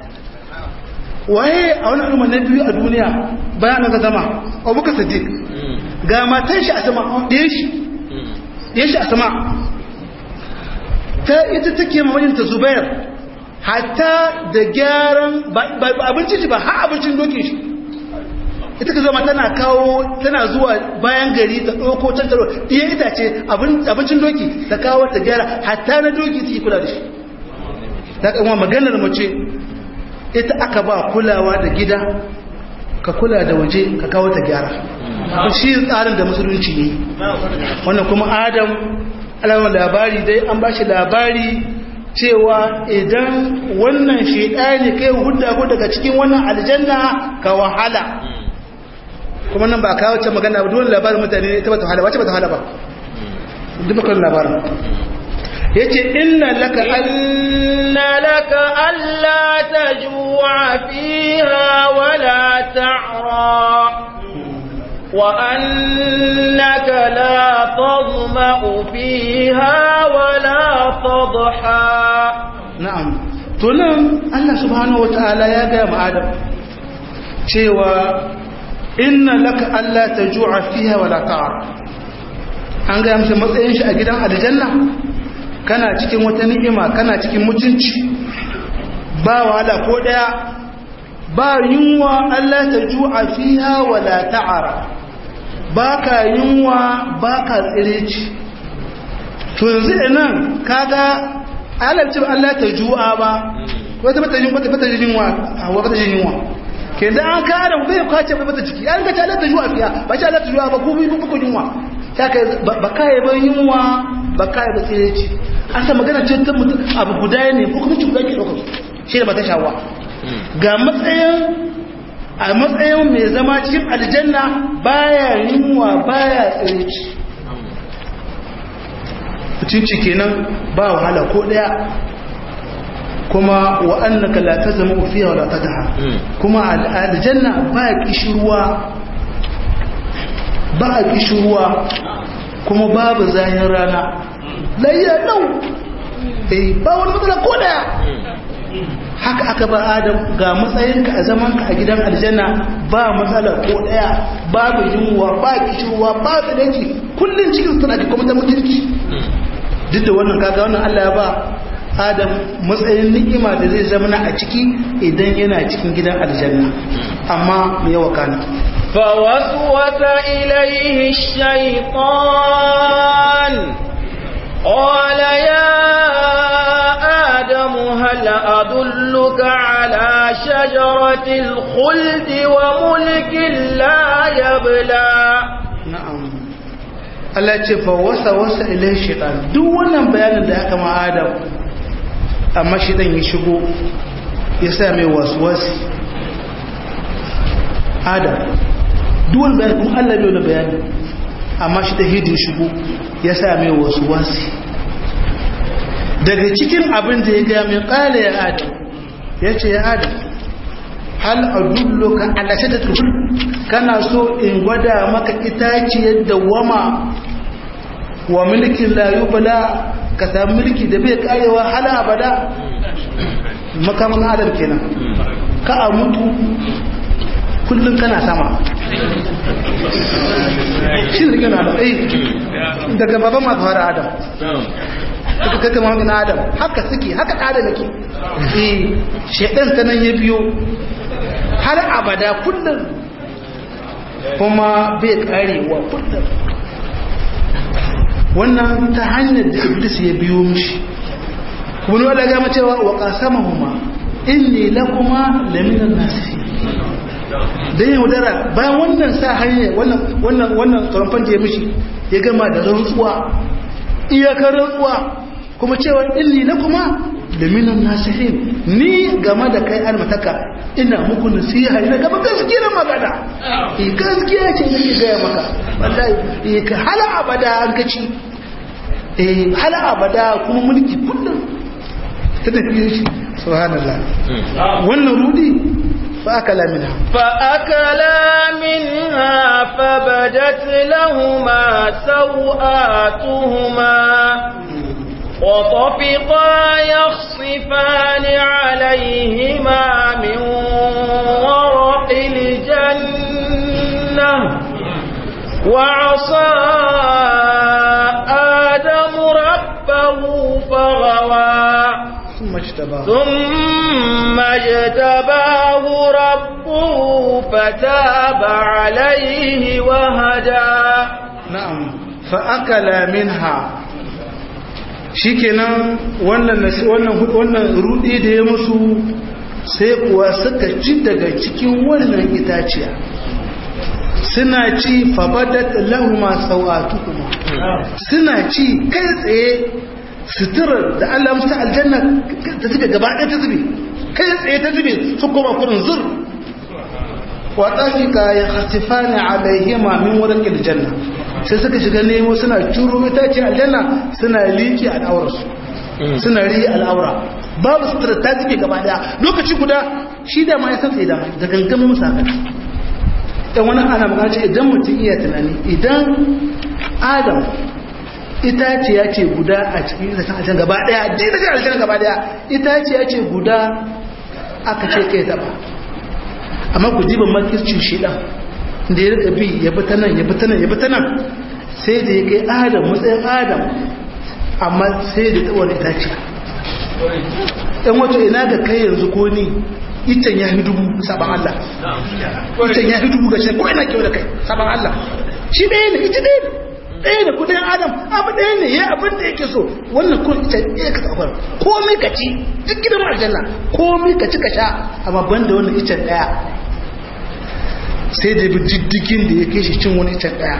waye a wani al'umma na biyu a duniya bayan ga zama abubakar sadiq ga matan shi a sama ɗaya shi a sama ta ita take mamajinta zubair hatta da gyaran abincin shi ba ha abincin dokin shi ita ka zama tana zuwa bayan gari ta ɗauko tattaro ɗiyan itace abincin doki ta kawo ta gyara hatta na doki ta yi kula da shi ta kama maganar mace ita aka ba kulawa da gida ka kula da waje ka kawo ta gyara shi tsarin da musulunci ne wannan kuma adam alamar labari dai an ba shi labari cewa idan wannan shaidani kai hudda ko daga cikin wannan aljanna ka wahala kuma nan ba a kawo can magana ba duwan labarin mutane ta bata wahala wace bata wahala ba duk bakon labarin ya ce inna laka alla tajua fiha wala ta'ra wa annaka la tadma'u fiha wala tadha na'am to nan Allah subhanahu wataala ya ga mu Adam cewa inna laka alla tajua fiha wala ta'ra an ga mishi matsayin shi a gidan aljanna kana cikin wata ni'ima kana cikin mutunci ba wahala ko daya ba yunwa alla tajua fiha wala ta'ra baka yunwa baka tsireci to yanzu nan kaga alalci Allah tajua ba wata bata yunwa ke da an kada mu bai kwace bai bata ciki an ga ta Allah tajua fiya ba ta Allah tajua ba ku bi ku yunwa ta kai ba kai ban yunwa ba kai ba tsireci an sa magana ce ta mutum abu guda ne ko kuma ci guda ke dauka shi da ba ta shawa ga matsayin mai zama cikin aljanna baya yunwa baya tsireci mutunci kenan ba wahala ko daya kuma wa annaka la tazmu fiha wala tadha kuma aljanna ba kishruwa kuma babu zayin rana layya dau ba wani matsala ko daya haka aka ba Adam ga matsayinka a zamanka a gidan aljanna ba matsala ko daya babu yunwa ba kishirwa ba tsanaki kullun cikin tunaki kuma ta mutunci duk da wannan kaga wannan Allah ya ba Adam matsayin ni'ima da zai zama a ciki idan yana cikin gidan aljanna amma me yawa kana فوسوس إليه الشيطان قال يا آدم هل أدلك على شيء شجرة الخلد وملك لا يبلى. na'am Allah ce fa wasa ilai shaitan duk wannan bayanin da aka ma Adam amma shaitan ya shigo ya sa mai waswasi Adam duk wannan bayanin kuma Allah bai wannan bayani amma shi ta hidin shigo ya sa mai waswasi daga cikin abin da ya ga mai kala ya Adam yace ya Adam hal adulluka ala shadatul khuld kana so in gwada maka itaciyar dawama wa mulkin la yubla ka samu mulki da bai karewa hala abada makaman adam kenan ka a mutu kullun kana sama shi ne kana da daga baban ma fara adam daga baban adam haka suke haka adam yake shedan sanan ya biyo har abada kullum kuma bai karewa kullum wannan ta hanyar da iblis ya biyo mishi kuma wanda ga cewa wa qasamahuma inni lakuma laminan nasihin dan yaudara bayan wannan sa hanyar wannan tsoron da ya mishi ya gama da rantsuwa iyakar rantsuwa kuma cewa inni lakuma laminan nasihin ni game da kai almataka ina muku nasiha ina gaba gaskiyar magana gaskiya ce nake gaya maka wallahi ka hala abada an kaci hala abada kuma mulki kullum ta tafiye shi subhanallah wannan rudi فأكلا منها فبدت لهما سوآتهما وطفقا يخصفان عليهما من ورق الجنة وعصى آدم ربه فغوى ثم اجتباه ربه فتاب عليه وهدى. نعم فأكل منها shikenan wannan rudi da ya musu sai kuwa suka ci daga cikin wannan itaciya suna ci fabadat lahuma sawatuhuma suna ci kai tsaye suturar da Allah musta aljanna ta zube gaba ɗaya ta zube kai tsaye ta zube su koma kurin zur wa tafika ya khasifani alaihima min warqil janna sai suka shiga nemo suna curo itace aljanna suna liki al'aurarsu suna ri al'aura babu sutura ta zube gaba ɗaya lokaci guda shi da ma ya san sai da gangamin musa haka dan wani ana magana ce idan mutum iya tunani idan Adam itaciya ce guda a cikin itacen aljanna gaba daya dai da aljanna gaba daya itaciya ce guda aka ce kai taba amma ku jiban makircin shedan da ya rika bi ya bata nan ya bata nan ya bata nan sai da ya kai Adam matsayin Adam amma sai da tsawon itaciya dan wato ina ga kai yanzu ko ni itan ya hidubu saban Allah itan ya hidubu ga shi ko ina kewa da kai saban Allah shi ɗaya ne ita ɗaya ɗaya da kudin Adam abu ɗaya ne ya abin da yake so wannan kun ita ɗaya ka tsafar komai ka ci duk gidan aljanna komai ka ci ka sha amma ban da wannan ita ɗaya sai da bi diddigin da ya kai shi cin wani ita ɗaya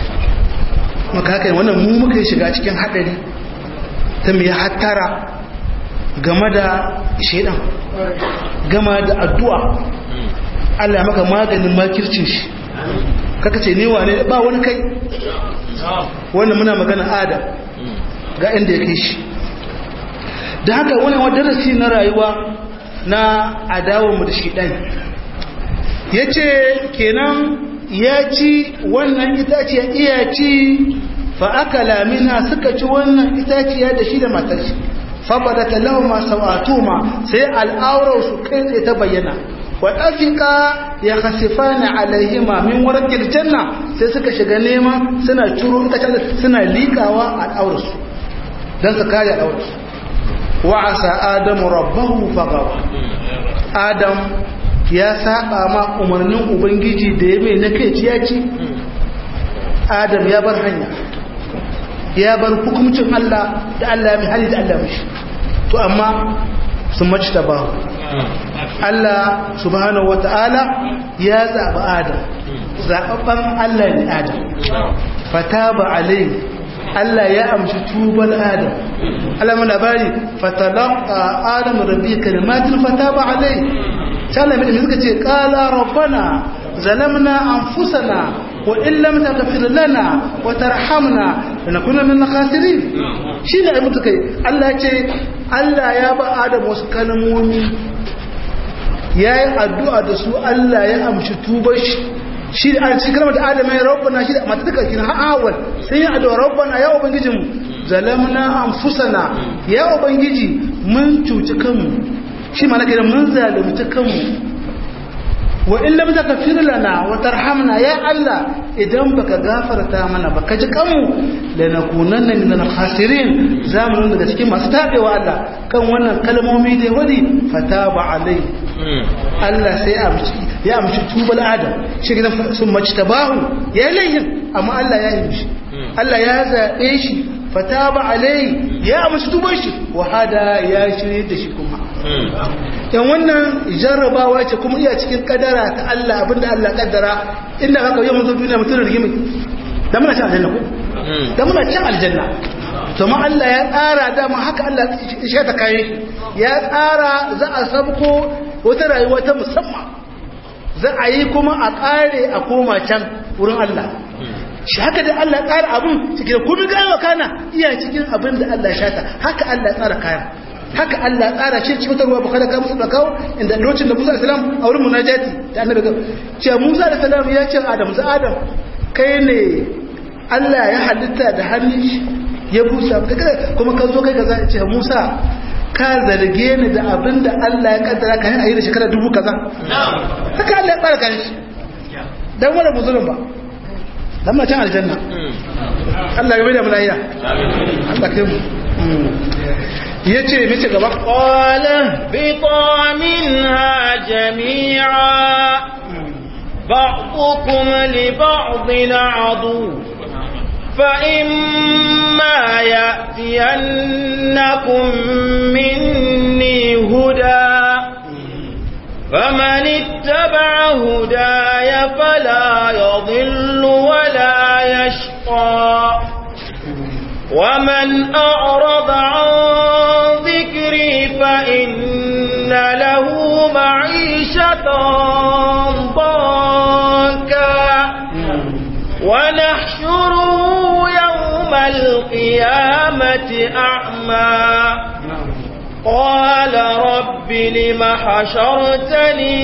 maka haka wannan mu muka shiga cikin haɗari ta mai hattara game da shaidan game da addu'a Allah maka maganin makircin shi kaka ce ne wane ba wani kai wannan muna magana Adam ga inda ya kai shi da haka wannan darasi na rayuwa na adawanmu da shaidan ya ce kenan ya ci wannan itaciya iya ci fa'akala mina suka ci wannan itaciya da shi da matar shi fabadata lahuma sawatuma sai al'aurar su kai tsaye ta bayyana wa dafika ya khasifani alaihima min warqil janna sai suka shiga nema suna curo itacen suna likawa al'aurar su dan su kare al'aurar su wa asa adamu rabbahu fagawa adam ya saba ma umarnin ubangiji da ya mai na kai ciyaci adam ya bar hanya ya bar hukuncin Allah da Allah mai hali da Allah mishi to amma sun mace ta bahu Allah subhanahu wata'ala ya zaɓi Adam zaɓaɓɓen Allah ne Adam fataba alai Allah ya amshi tuban Adam Allah mu labari fatalaqa Adam rabbi kalimatin fataba alai sai mai suka ce qala rabbana zalamna anfusana wa in lam taghfir lana wa tarhamna lanakuna min al-khasirin shine ai mutukai Allah ce Allah ya ba Adam wasu kalmomi yayi addu'a da su Allah ya amshi tubar shi da cikin kalmar da Adam ya rabbana shi da matuka kin ha'awal sai ya addu'a rabbana ya ubangijinmu zalamna anfusana ya ubangiji mun cuci kanmu shi ma nake mun zalunci kanmu wa in lam taghfir lana wa tarhamna ya Allah idan baka gafarta mana baka ji kanmu lanakunanna min al-khasirin zamu daga cikin masu tabewa Allah kan wannan kalmomi da wadi fataba alai Allah sai ya amshi tubal Adam shi gidan sun majtabahu ya layhin amma Allah ya yi shi Allah ya zabe shi fataba alai ya amshi tubar shi wa hada ya shirye da shi kuma yan wannan jarrabawa ce kuma iya cikin kadara ta Allah abinda Allah kaddara inda haka yau mun zo duniya mutum rigimi da muna cin aljanna ko da muna cin aljanna to ma Allah ya tsara dama haka Allah ya ta kai ya tsara za a sabko wata rayuwa ta musamman za a yi kuma a kare a koma can wurin Allah shi haka da Allah tsara abun cikin kuma gawa kana iya cikin abin da Allah shata haka Allah tsara kayan haka Allah tsara shi cikin ruwa bukada ka musu da kawo inda lokacin da Musa alaihi salam a wurin munajati da annabi ga cewa Musa alaihi salam ya ce Adam za Adam kai ne Allah ya halitta da hannun ya busa kuma ka zo kai kaza ce Musa ka zarge ni da abinda Allah ya kaddara ka yi da shekara 1000 kaza haka Allah ya tsara kan shi dan wala muzulun ba dan ma can aljanna Allah ya bada mu lafiya Allah kai mu yace mace gaba qala bi minha jami'a ba'dukum li ba'din adu fa imma ya'tiyannakum minni huda فمن اتبع هداي فلا يضل ولا يشقى ومن أعرض عن ذكري فإن له معيشة ضنكا ونحشره يوم القيامة أعمى قال رب لم حشرتني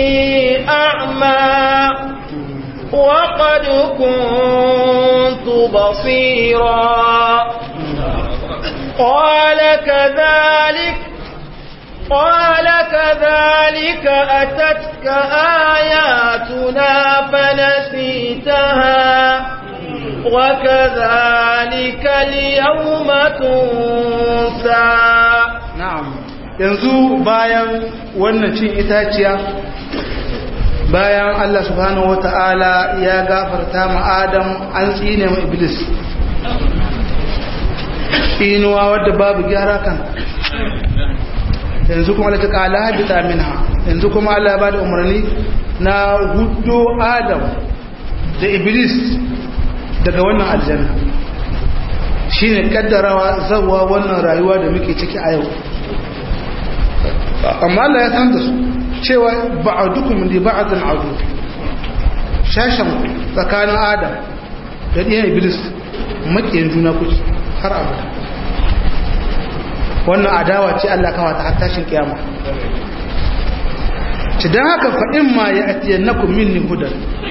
أعمى وقد كنت بصيرا قال كذلك أتتك آياتنا فنسيتها وكذلك اليوم تنسى na'am yanzu bayan wannan cin itaciya bayan Allah subhanahu wata'ala ya gafarta ma Adam an tsine ma Iblis inuwa wadda babu gyara kan yanzu kuma Allah ta kala habita minha yanzu kuma Allah ya bada umarni na hudo Adam da Iblis daga wannan aljanna shine kaddarawa zawa wannan rayuwa da muke ciki a yau amma Allah ya san da su cewa ba'dukum li ba'din adu shashan tsakanin Adam da ɗiyan Iblis makiyin juna kuke har abada wannan adawa ce Allah kawata har tashin kiyama ci dan haka fa in ma ya'tiyannakum minni hudan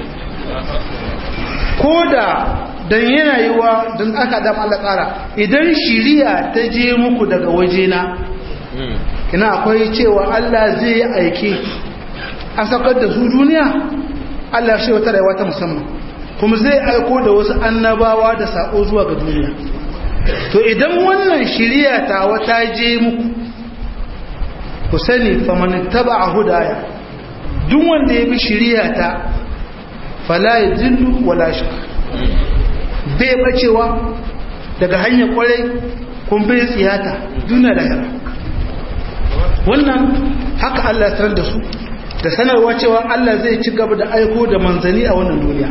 koda dan yana yiwa dan aka da Allah tsara idan shiriya ta je muku daga wajena kina akwai cewa Allah zai yi aiki a sakar da su duniya Allah shi wata rayuwa ta musamman kuma zai aiko da wasu annabawa da sako zuwa ga duniya to idan wannan shiriya ta wata je muku ku sani faman taba'a hudaya duk wanda ya bi shiriya ta fala yadillu wala shaka bai bacewa daga hanyar kwarai kun bai tsiyata duniya da hira wannan haka Allah ya sanar da su da sanarwa cewa Allah zai ci gaba da aiko da manzani a wannan duniya.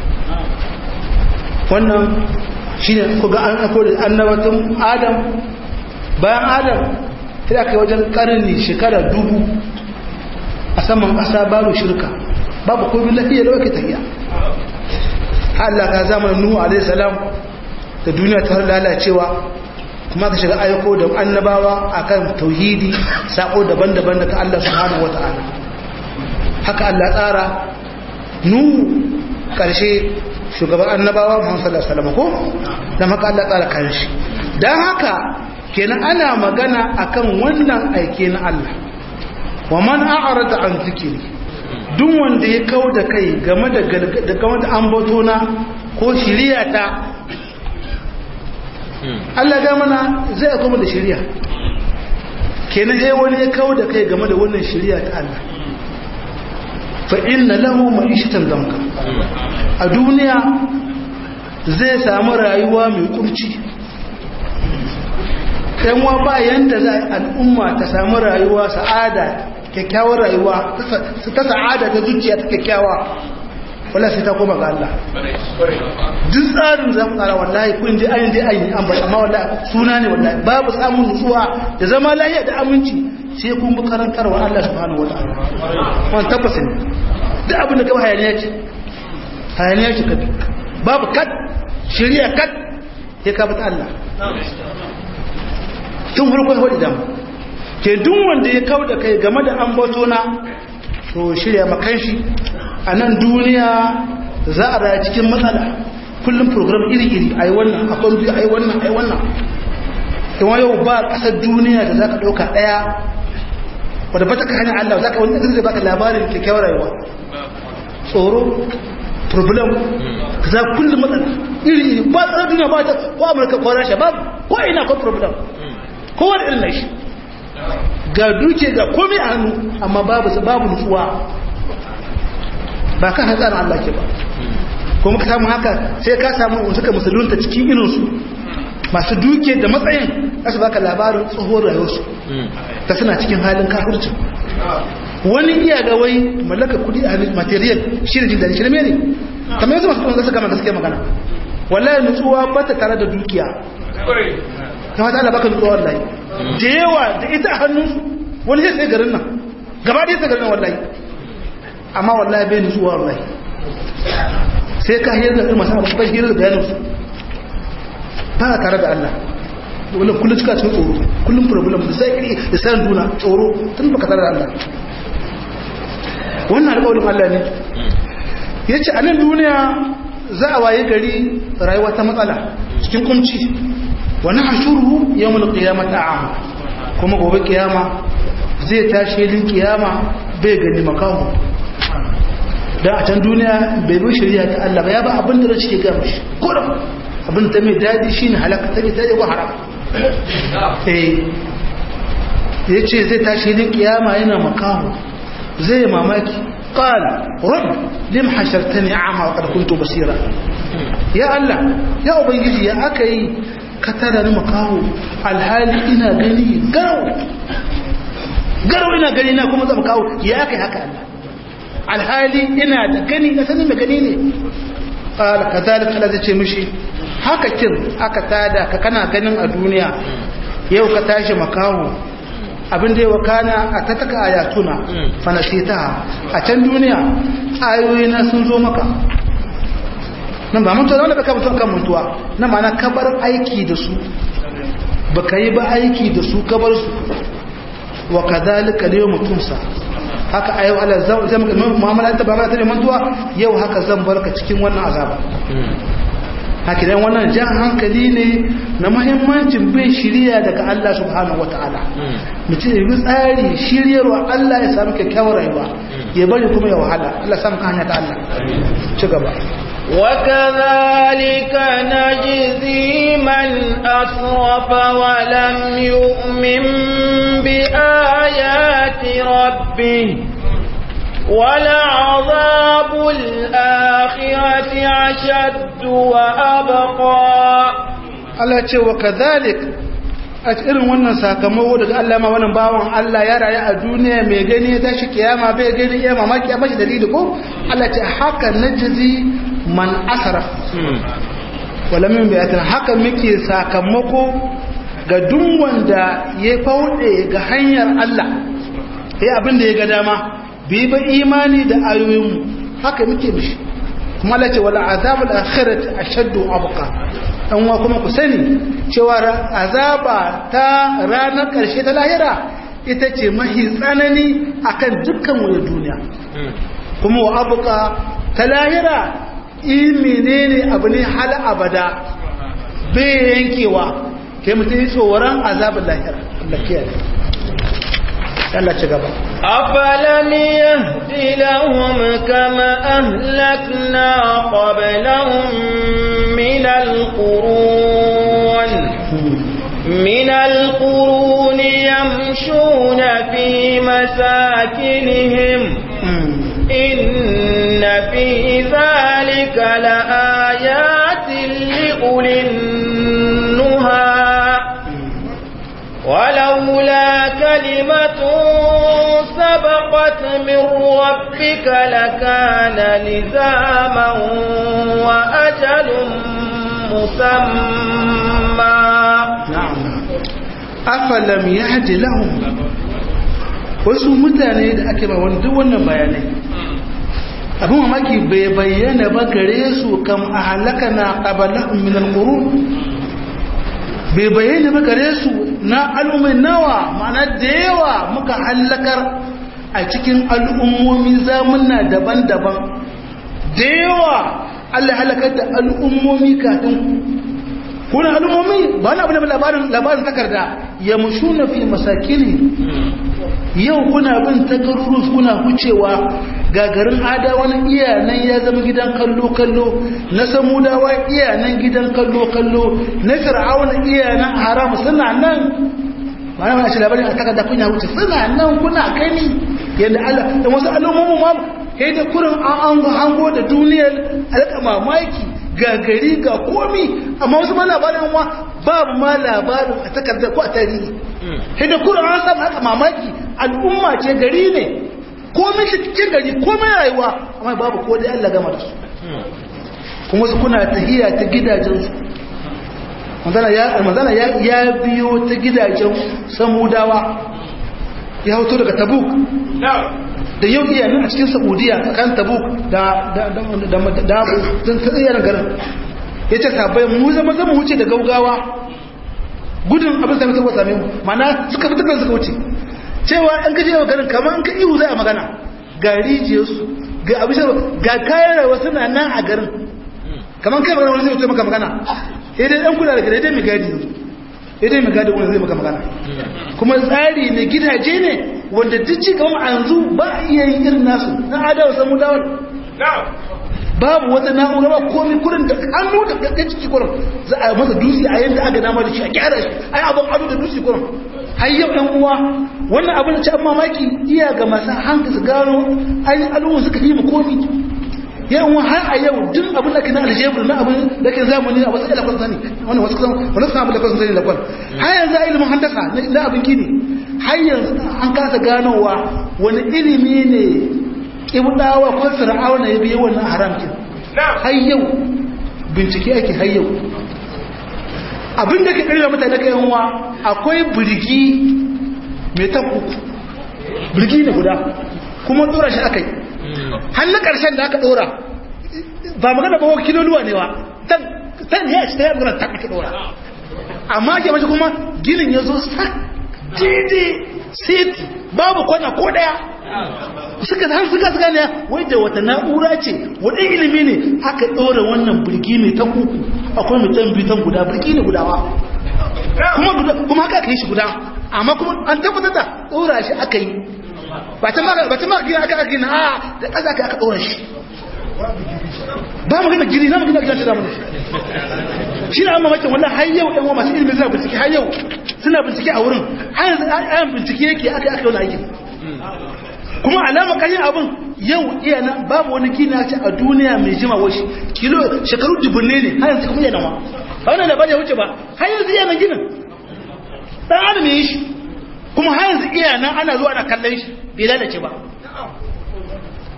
Wannan shine ku ga an aiko da annabawan Adam, bayan Adam sai aka yi wajen karni shekara 1000 a saman ƙasa babu shirka, babu komai lafiya da wake tafiya. Allah ka zamanin Nuhu alaihi salam da duniya ta lalacewa, kuma ka shiga aiko da annabawa akan tauhidi, sako daban-daban daga Allah subhanahu wataala. Haka Allah tsara Nuhu karshe shugaban annabawa Muhammad sallallahu alaihi wasallam ko dan haka Allah tsara kanshi. Dan haka kenan ana magana akan wannan aike na Allah. Wa man a'rada an zikri, duk wanda ya kawo da kai game da ambatona ko shiriyata, Allah ga mana zai kuma da shiriya. Kenan wani ya kawo da kai game da wannan shiriya ta Allah, fa inna lahu ma'ishatan danka, a duniya zai samu rayuwa mai kurci. Yanwa ba yanda za al'umma ta samu rayuwa sa'ada, kyakkyawar rayuwa ta sa'ada ta zuciya ta kyakkyawa, wala sai ta koma ga Allah. Duk tsarin za ku tsara wallahi kun je ayin dai ayin an bai, amma wallahi suna ne wallahi babu samun nutsuwa da zama lafiya da aminci sai kun bi karantarwa Allah subhanahu wataala. Wannan tabbas ne. Duk abin da ka hayaniya ce ka babu kat shari'a kat ya ka bi ta Allah. Tun farkon hodi da ke duk wanda ya kawo da kai game da ambatona to shirya makan shi a nan duniya za a raya cikin matsala. Kullum program iri-iri a yi wannan a kwanzu a yi wannan a yi wannan. Yawan yau ba ƙasar duniya da za ka ɗauka ɗaya wadda ba ta ka hanyar Allah za ka wani ɗin zai baka labarin kyakkyawar rayuwa. Tsoro, problem, za kullum matsala iri-iri ba ƙasar duniya ba ta ko Amurka ko Rasha ba ko ina ko problem. Kowane irin na shi ga duke ga komai a hannu amma babu nutsuwa, ba kan hatsarin Allah ke ba. Kuma ka samu haka sai ka samu suka musulunta cikin irinsu masu duke da matsayin su baka labarin tsohon rayuwarsu ta suna cikin halin kafirci. Wani iya ga wai mallaka kudi a material shi da jin daɗi shi ne mere kamar yanzu masu ɗan zasu gama gaske magana. Wallahi nutsuwa ba ta tare da dukiya, kama ta Allah baka nutsuwa wallahi da yawa da ita a hannunsu. Wani zai sai garin nan gaba ɗaya sai garin nan wallahi, amma wallahi bai nutsuwa wallahi sai ka hiyar da masu abu kai hiyar da bayanansu ba tare da Allah. Wani kullum cika cikin tsoro, kullum problem da sai iri da sayan duna tsoro tun baka tare da Allah. Wannan alƙawarin Allah ne ya ce a nan duniya za a waye gari rayuwa ta matsala cikin kunci. Wani hashuru yau mulki kiyama ta amma, kuma gobe kiyama zai tashi yin kiyama bai gani makamu. Don a can duniya bai bai shari'a ta Allah ba, ya ba abin da rashi ke gama shi kodin abin ta mai daɗi shi ne halaka ta mai daɗi ko haram. Ya ce zai tashi yin kiyama yana makamu, zai mamaki. قال رب لم حشرتني أعمى وقد كنت بصيرا. يا الله يا أبنجي يا أكي كتر مكاو الحالي إنا غني قالوا إنا غني إنا كم مكاو يا أكي هكا الله الحالي إنا غني نسني مغنيني. قال كذلك الذي تمشي haka kin aka tada ka kana ganin a duniya yau ka tashi makaho abin da ya wakana a tattaka ayatuna fanasita a can duniya ayoyi na sun zo maka nan ba mutuwa wanda baka mutuwa kan mutuwa na mana kabar aiki da su baka yi ba aiki da su kabar su wa kadhalika al-yawma tumsa haka ayo Allah zai maka mu'amala ta ba ma ta mantuwa yau haka zan barka cikin wannan azaba. Haka dan wannan jan hankali ne na muhimmancin bin shiriya daga Allah subhanahu wataala. Mutum ya bi tsari shiryarwa Allah ya samu kyakkyawar rayuwa ya bari kuma ya wahala. Allah samu ka hanya ta Allah. Ci gaba. وكذلك نجزي من أسرف ولم يؤمن بآيات ربه ولعذاب الآخرة أشد وأبقى. Allah ce wa kadhalik a irin wannan sakamako daga Allah ma wannan bawan Allah ya rayu a duniya mai gani ya tashi kiyama bai gani ya mamaki ya mashi dalili ko Allah ce haka najzi man asraf wala min bayatin haka muke sakamako ga duk wanda ya faude ga hanyar Allah sai abin da ya ga dama bai ba imani da ayoyin haka muke mishi kuma Allah ce wala azabul akhirati ashaddu abqa dan wa kuma ku sani cewa azaba ta ranar karshe ta lahira ita ce mahi tsanani akan dukkan wani duniya kuma wa abqa ta lahira menene abu ne hal abada bai yankewa kai mutum yi tsoron azabul lahira Allah kiyaye Allah ci gaba أفلم يهد لهم كما أهلكنا قبلهم من القرون يمشون في مساكنهم إن في ذلك لآيات لأولي النهى ولولا كلمة سبقت من ربك لكان لزاما وأجل مسمى أفلم يهد لهم wasu mutane da ake ba wani duk wannan bayanai abin mamaki bai bayyana ba gare su kam a halaka na qabalahum min al-qurun bai bayyana ba gare su na al'ummai nawa ma'ana da yawa muka halakar a cikin al'ummomi zamunna daban-daban da yawa Allah halakar da al'ummomi kafin kuna al'ummomi ba na abin da labarin takarda ya mushu na fi masakini yau kuna bin takarurus kuna hucewa gagarin adawa na iyanan ya zama gidan kallo-kallo na samudawa iyanan gidan kallo-kallo na fir'auna iyanan haram suna nan ba na shi labarin a takarda kun ya wuce suna nan kuna gani yadda Allah da wasu al'ummomi ma kai da kurin an hango da duniyar alƙa mamaki ga gari ga komi amma wasu ma labarin wa babu ma labarin a takardar ko a tarihi sai da kurin an samu haka mamaki al'umma ce gari ne komi cikin gari komi rayuwa amma babu ko dai Allah gama da su kuma su kuna tahiya ta gidajensu manzana ya biyo ta gidajen samudawa ya hoto daga tabuk da yau iya nan a cikin saudiya kan tabuk da tsayar garin ya ce sabai mu zama wuce da gaugawa gudun abin sami saboda same mu mana suka fi dukkan suka wuce cewa an kaje yau garin kamar an ka ihu za a magana ga rijiyarsu ga abin shabar ga kayan rayuwa suna nan a garin kamar kai magana wani zai wuce maka magana idan ɗan kula da gida idan mai gadi idan mai gadi wani zai maka magana kuma tsari ne gidaje ne wanda duk ci gaban a yanzu ba a iya yin irin nasu na adawa samu dawar babu wata na'ura ba komai kurin da an nuna gaggan ciki kurin za a masa dutse a yadda aka dama da shi a gyara shi ai abin ado da dutse kurin har yau ɗan uwa wannan abin da ci an mamaki iya ga masu hankali su gano ainihin al'umma suka yi mu komi yawan har a yau duk abin da ke na aljebur na abin da ke zamani a wasu ilakon sani wani wasu suna abin da kwasan sani lakon har yanzu a ilimin handasa na abin gini har yanzu an kasa ganowa wani ilimi ne ƙibdawa ko fir'auna ya biye wannan haramkin har yau bincike ake har yau abin da ke ɗari da mutane ka yanwa akwai birgi mai tan uku birgi ne guda kuma ɗora shi aka yi hannun ƙarshen da aka ɗora ba magana ba wakil kiloluwa ne wa tan ya ci ta yi magana ta aka ɗora amma ke mace kuma ginin ya zo sak daidai sit babu kwana ko ɗaya suka gane wai da wata na'ura ce wadda ilimi ne aka ɗora wannan birgi ne ta uku akwai mutum bitan guda birgi ne gudawa kuma haka aka yi shi guda amma kuma an tabbatar da ɗora shi aka yi ba ta maka gina aka gina a da ƙasa aka ɗora shi ba mu gina gini na mu gina gina shi da mu shi na amma makin wallah har yau ɗan wa masu ilimin suna bincike har yau suna bincike a wurin har yanzu ayan bincike yake aka yi wani aikin kuma alama kashin abin yau iya nan babu wani gina ce a duniya mai jima washi kilo shekaru dubunne ne har yanzu kuma yana ma ba wani labari ya wuce ba har yanzu iya nan ginin dan adam yi shi kuma har yanzu iya nan ana zuwa da kallon shi bai lalace ba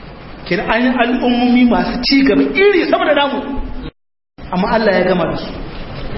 kin an al'ummomi masu ci gaba iri saboda namu amma Allah ya gama da su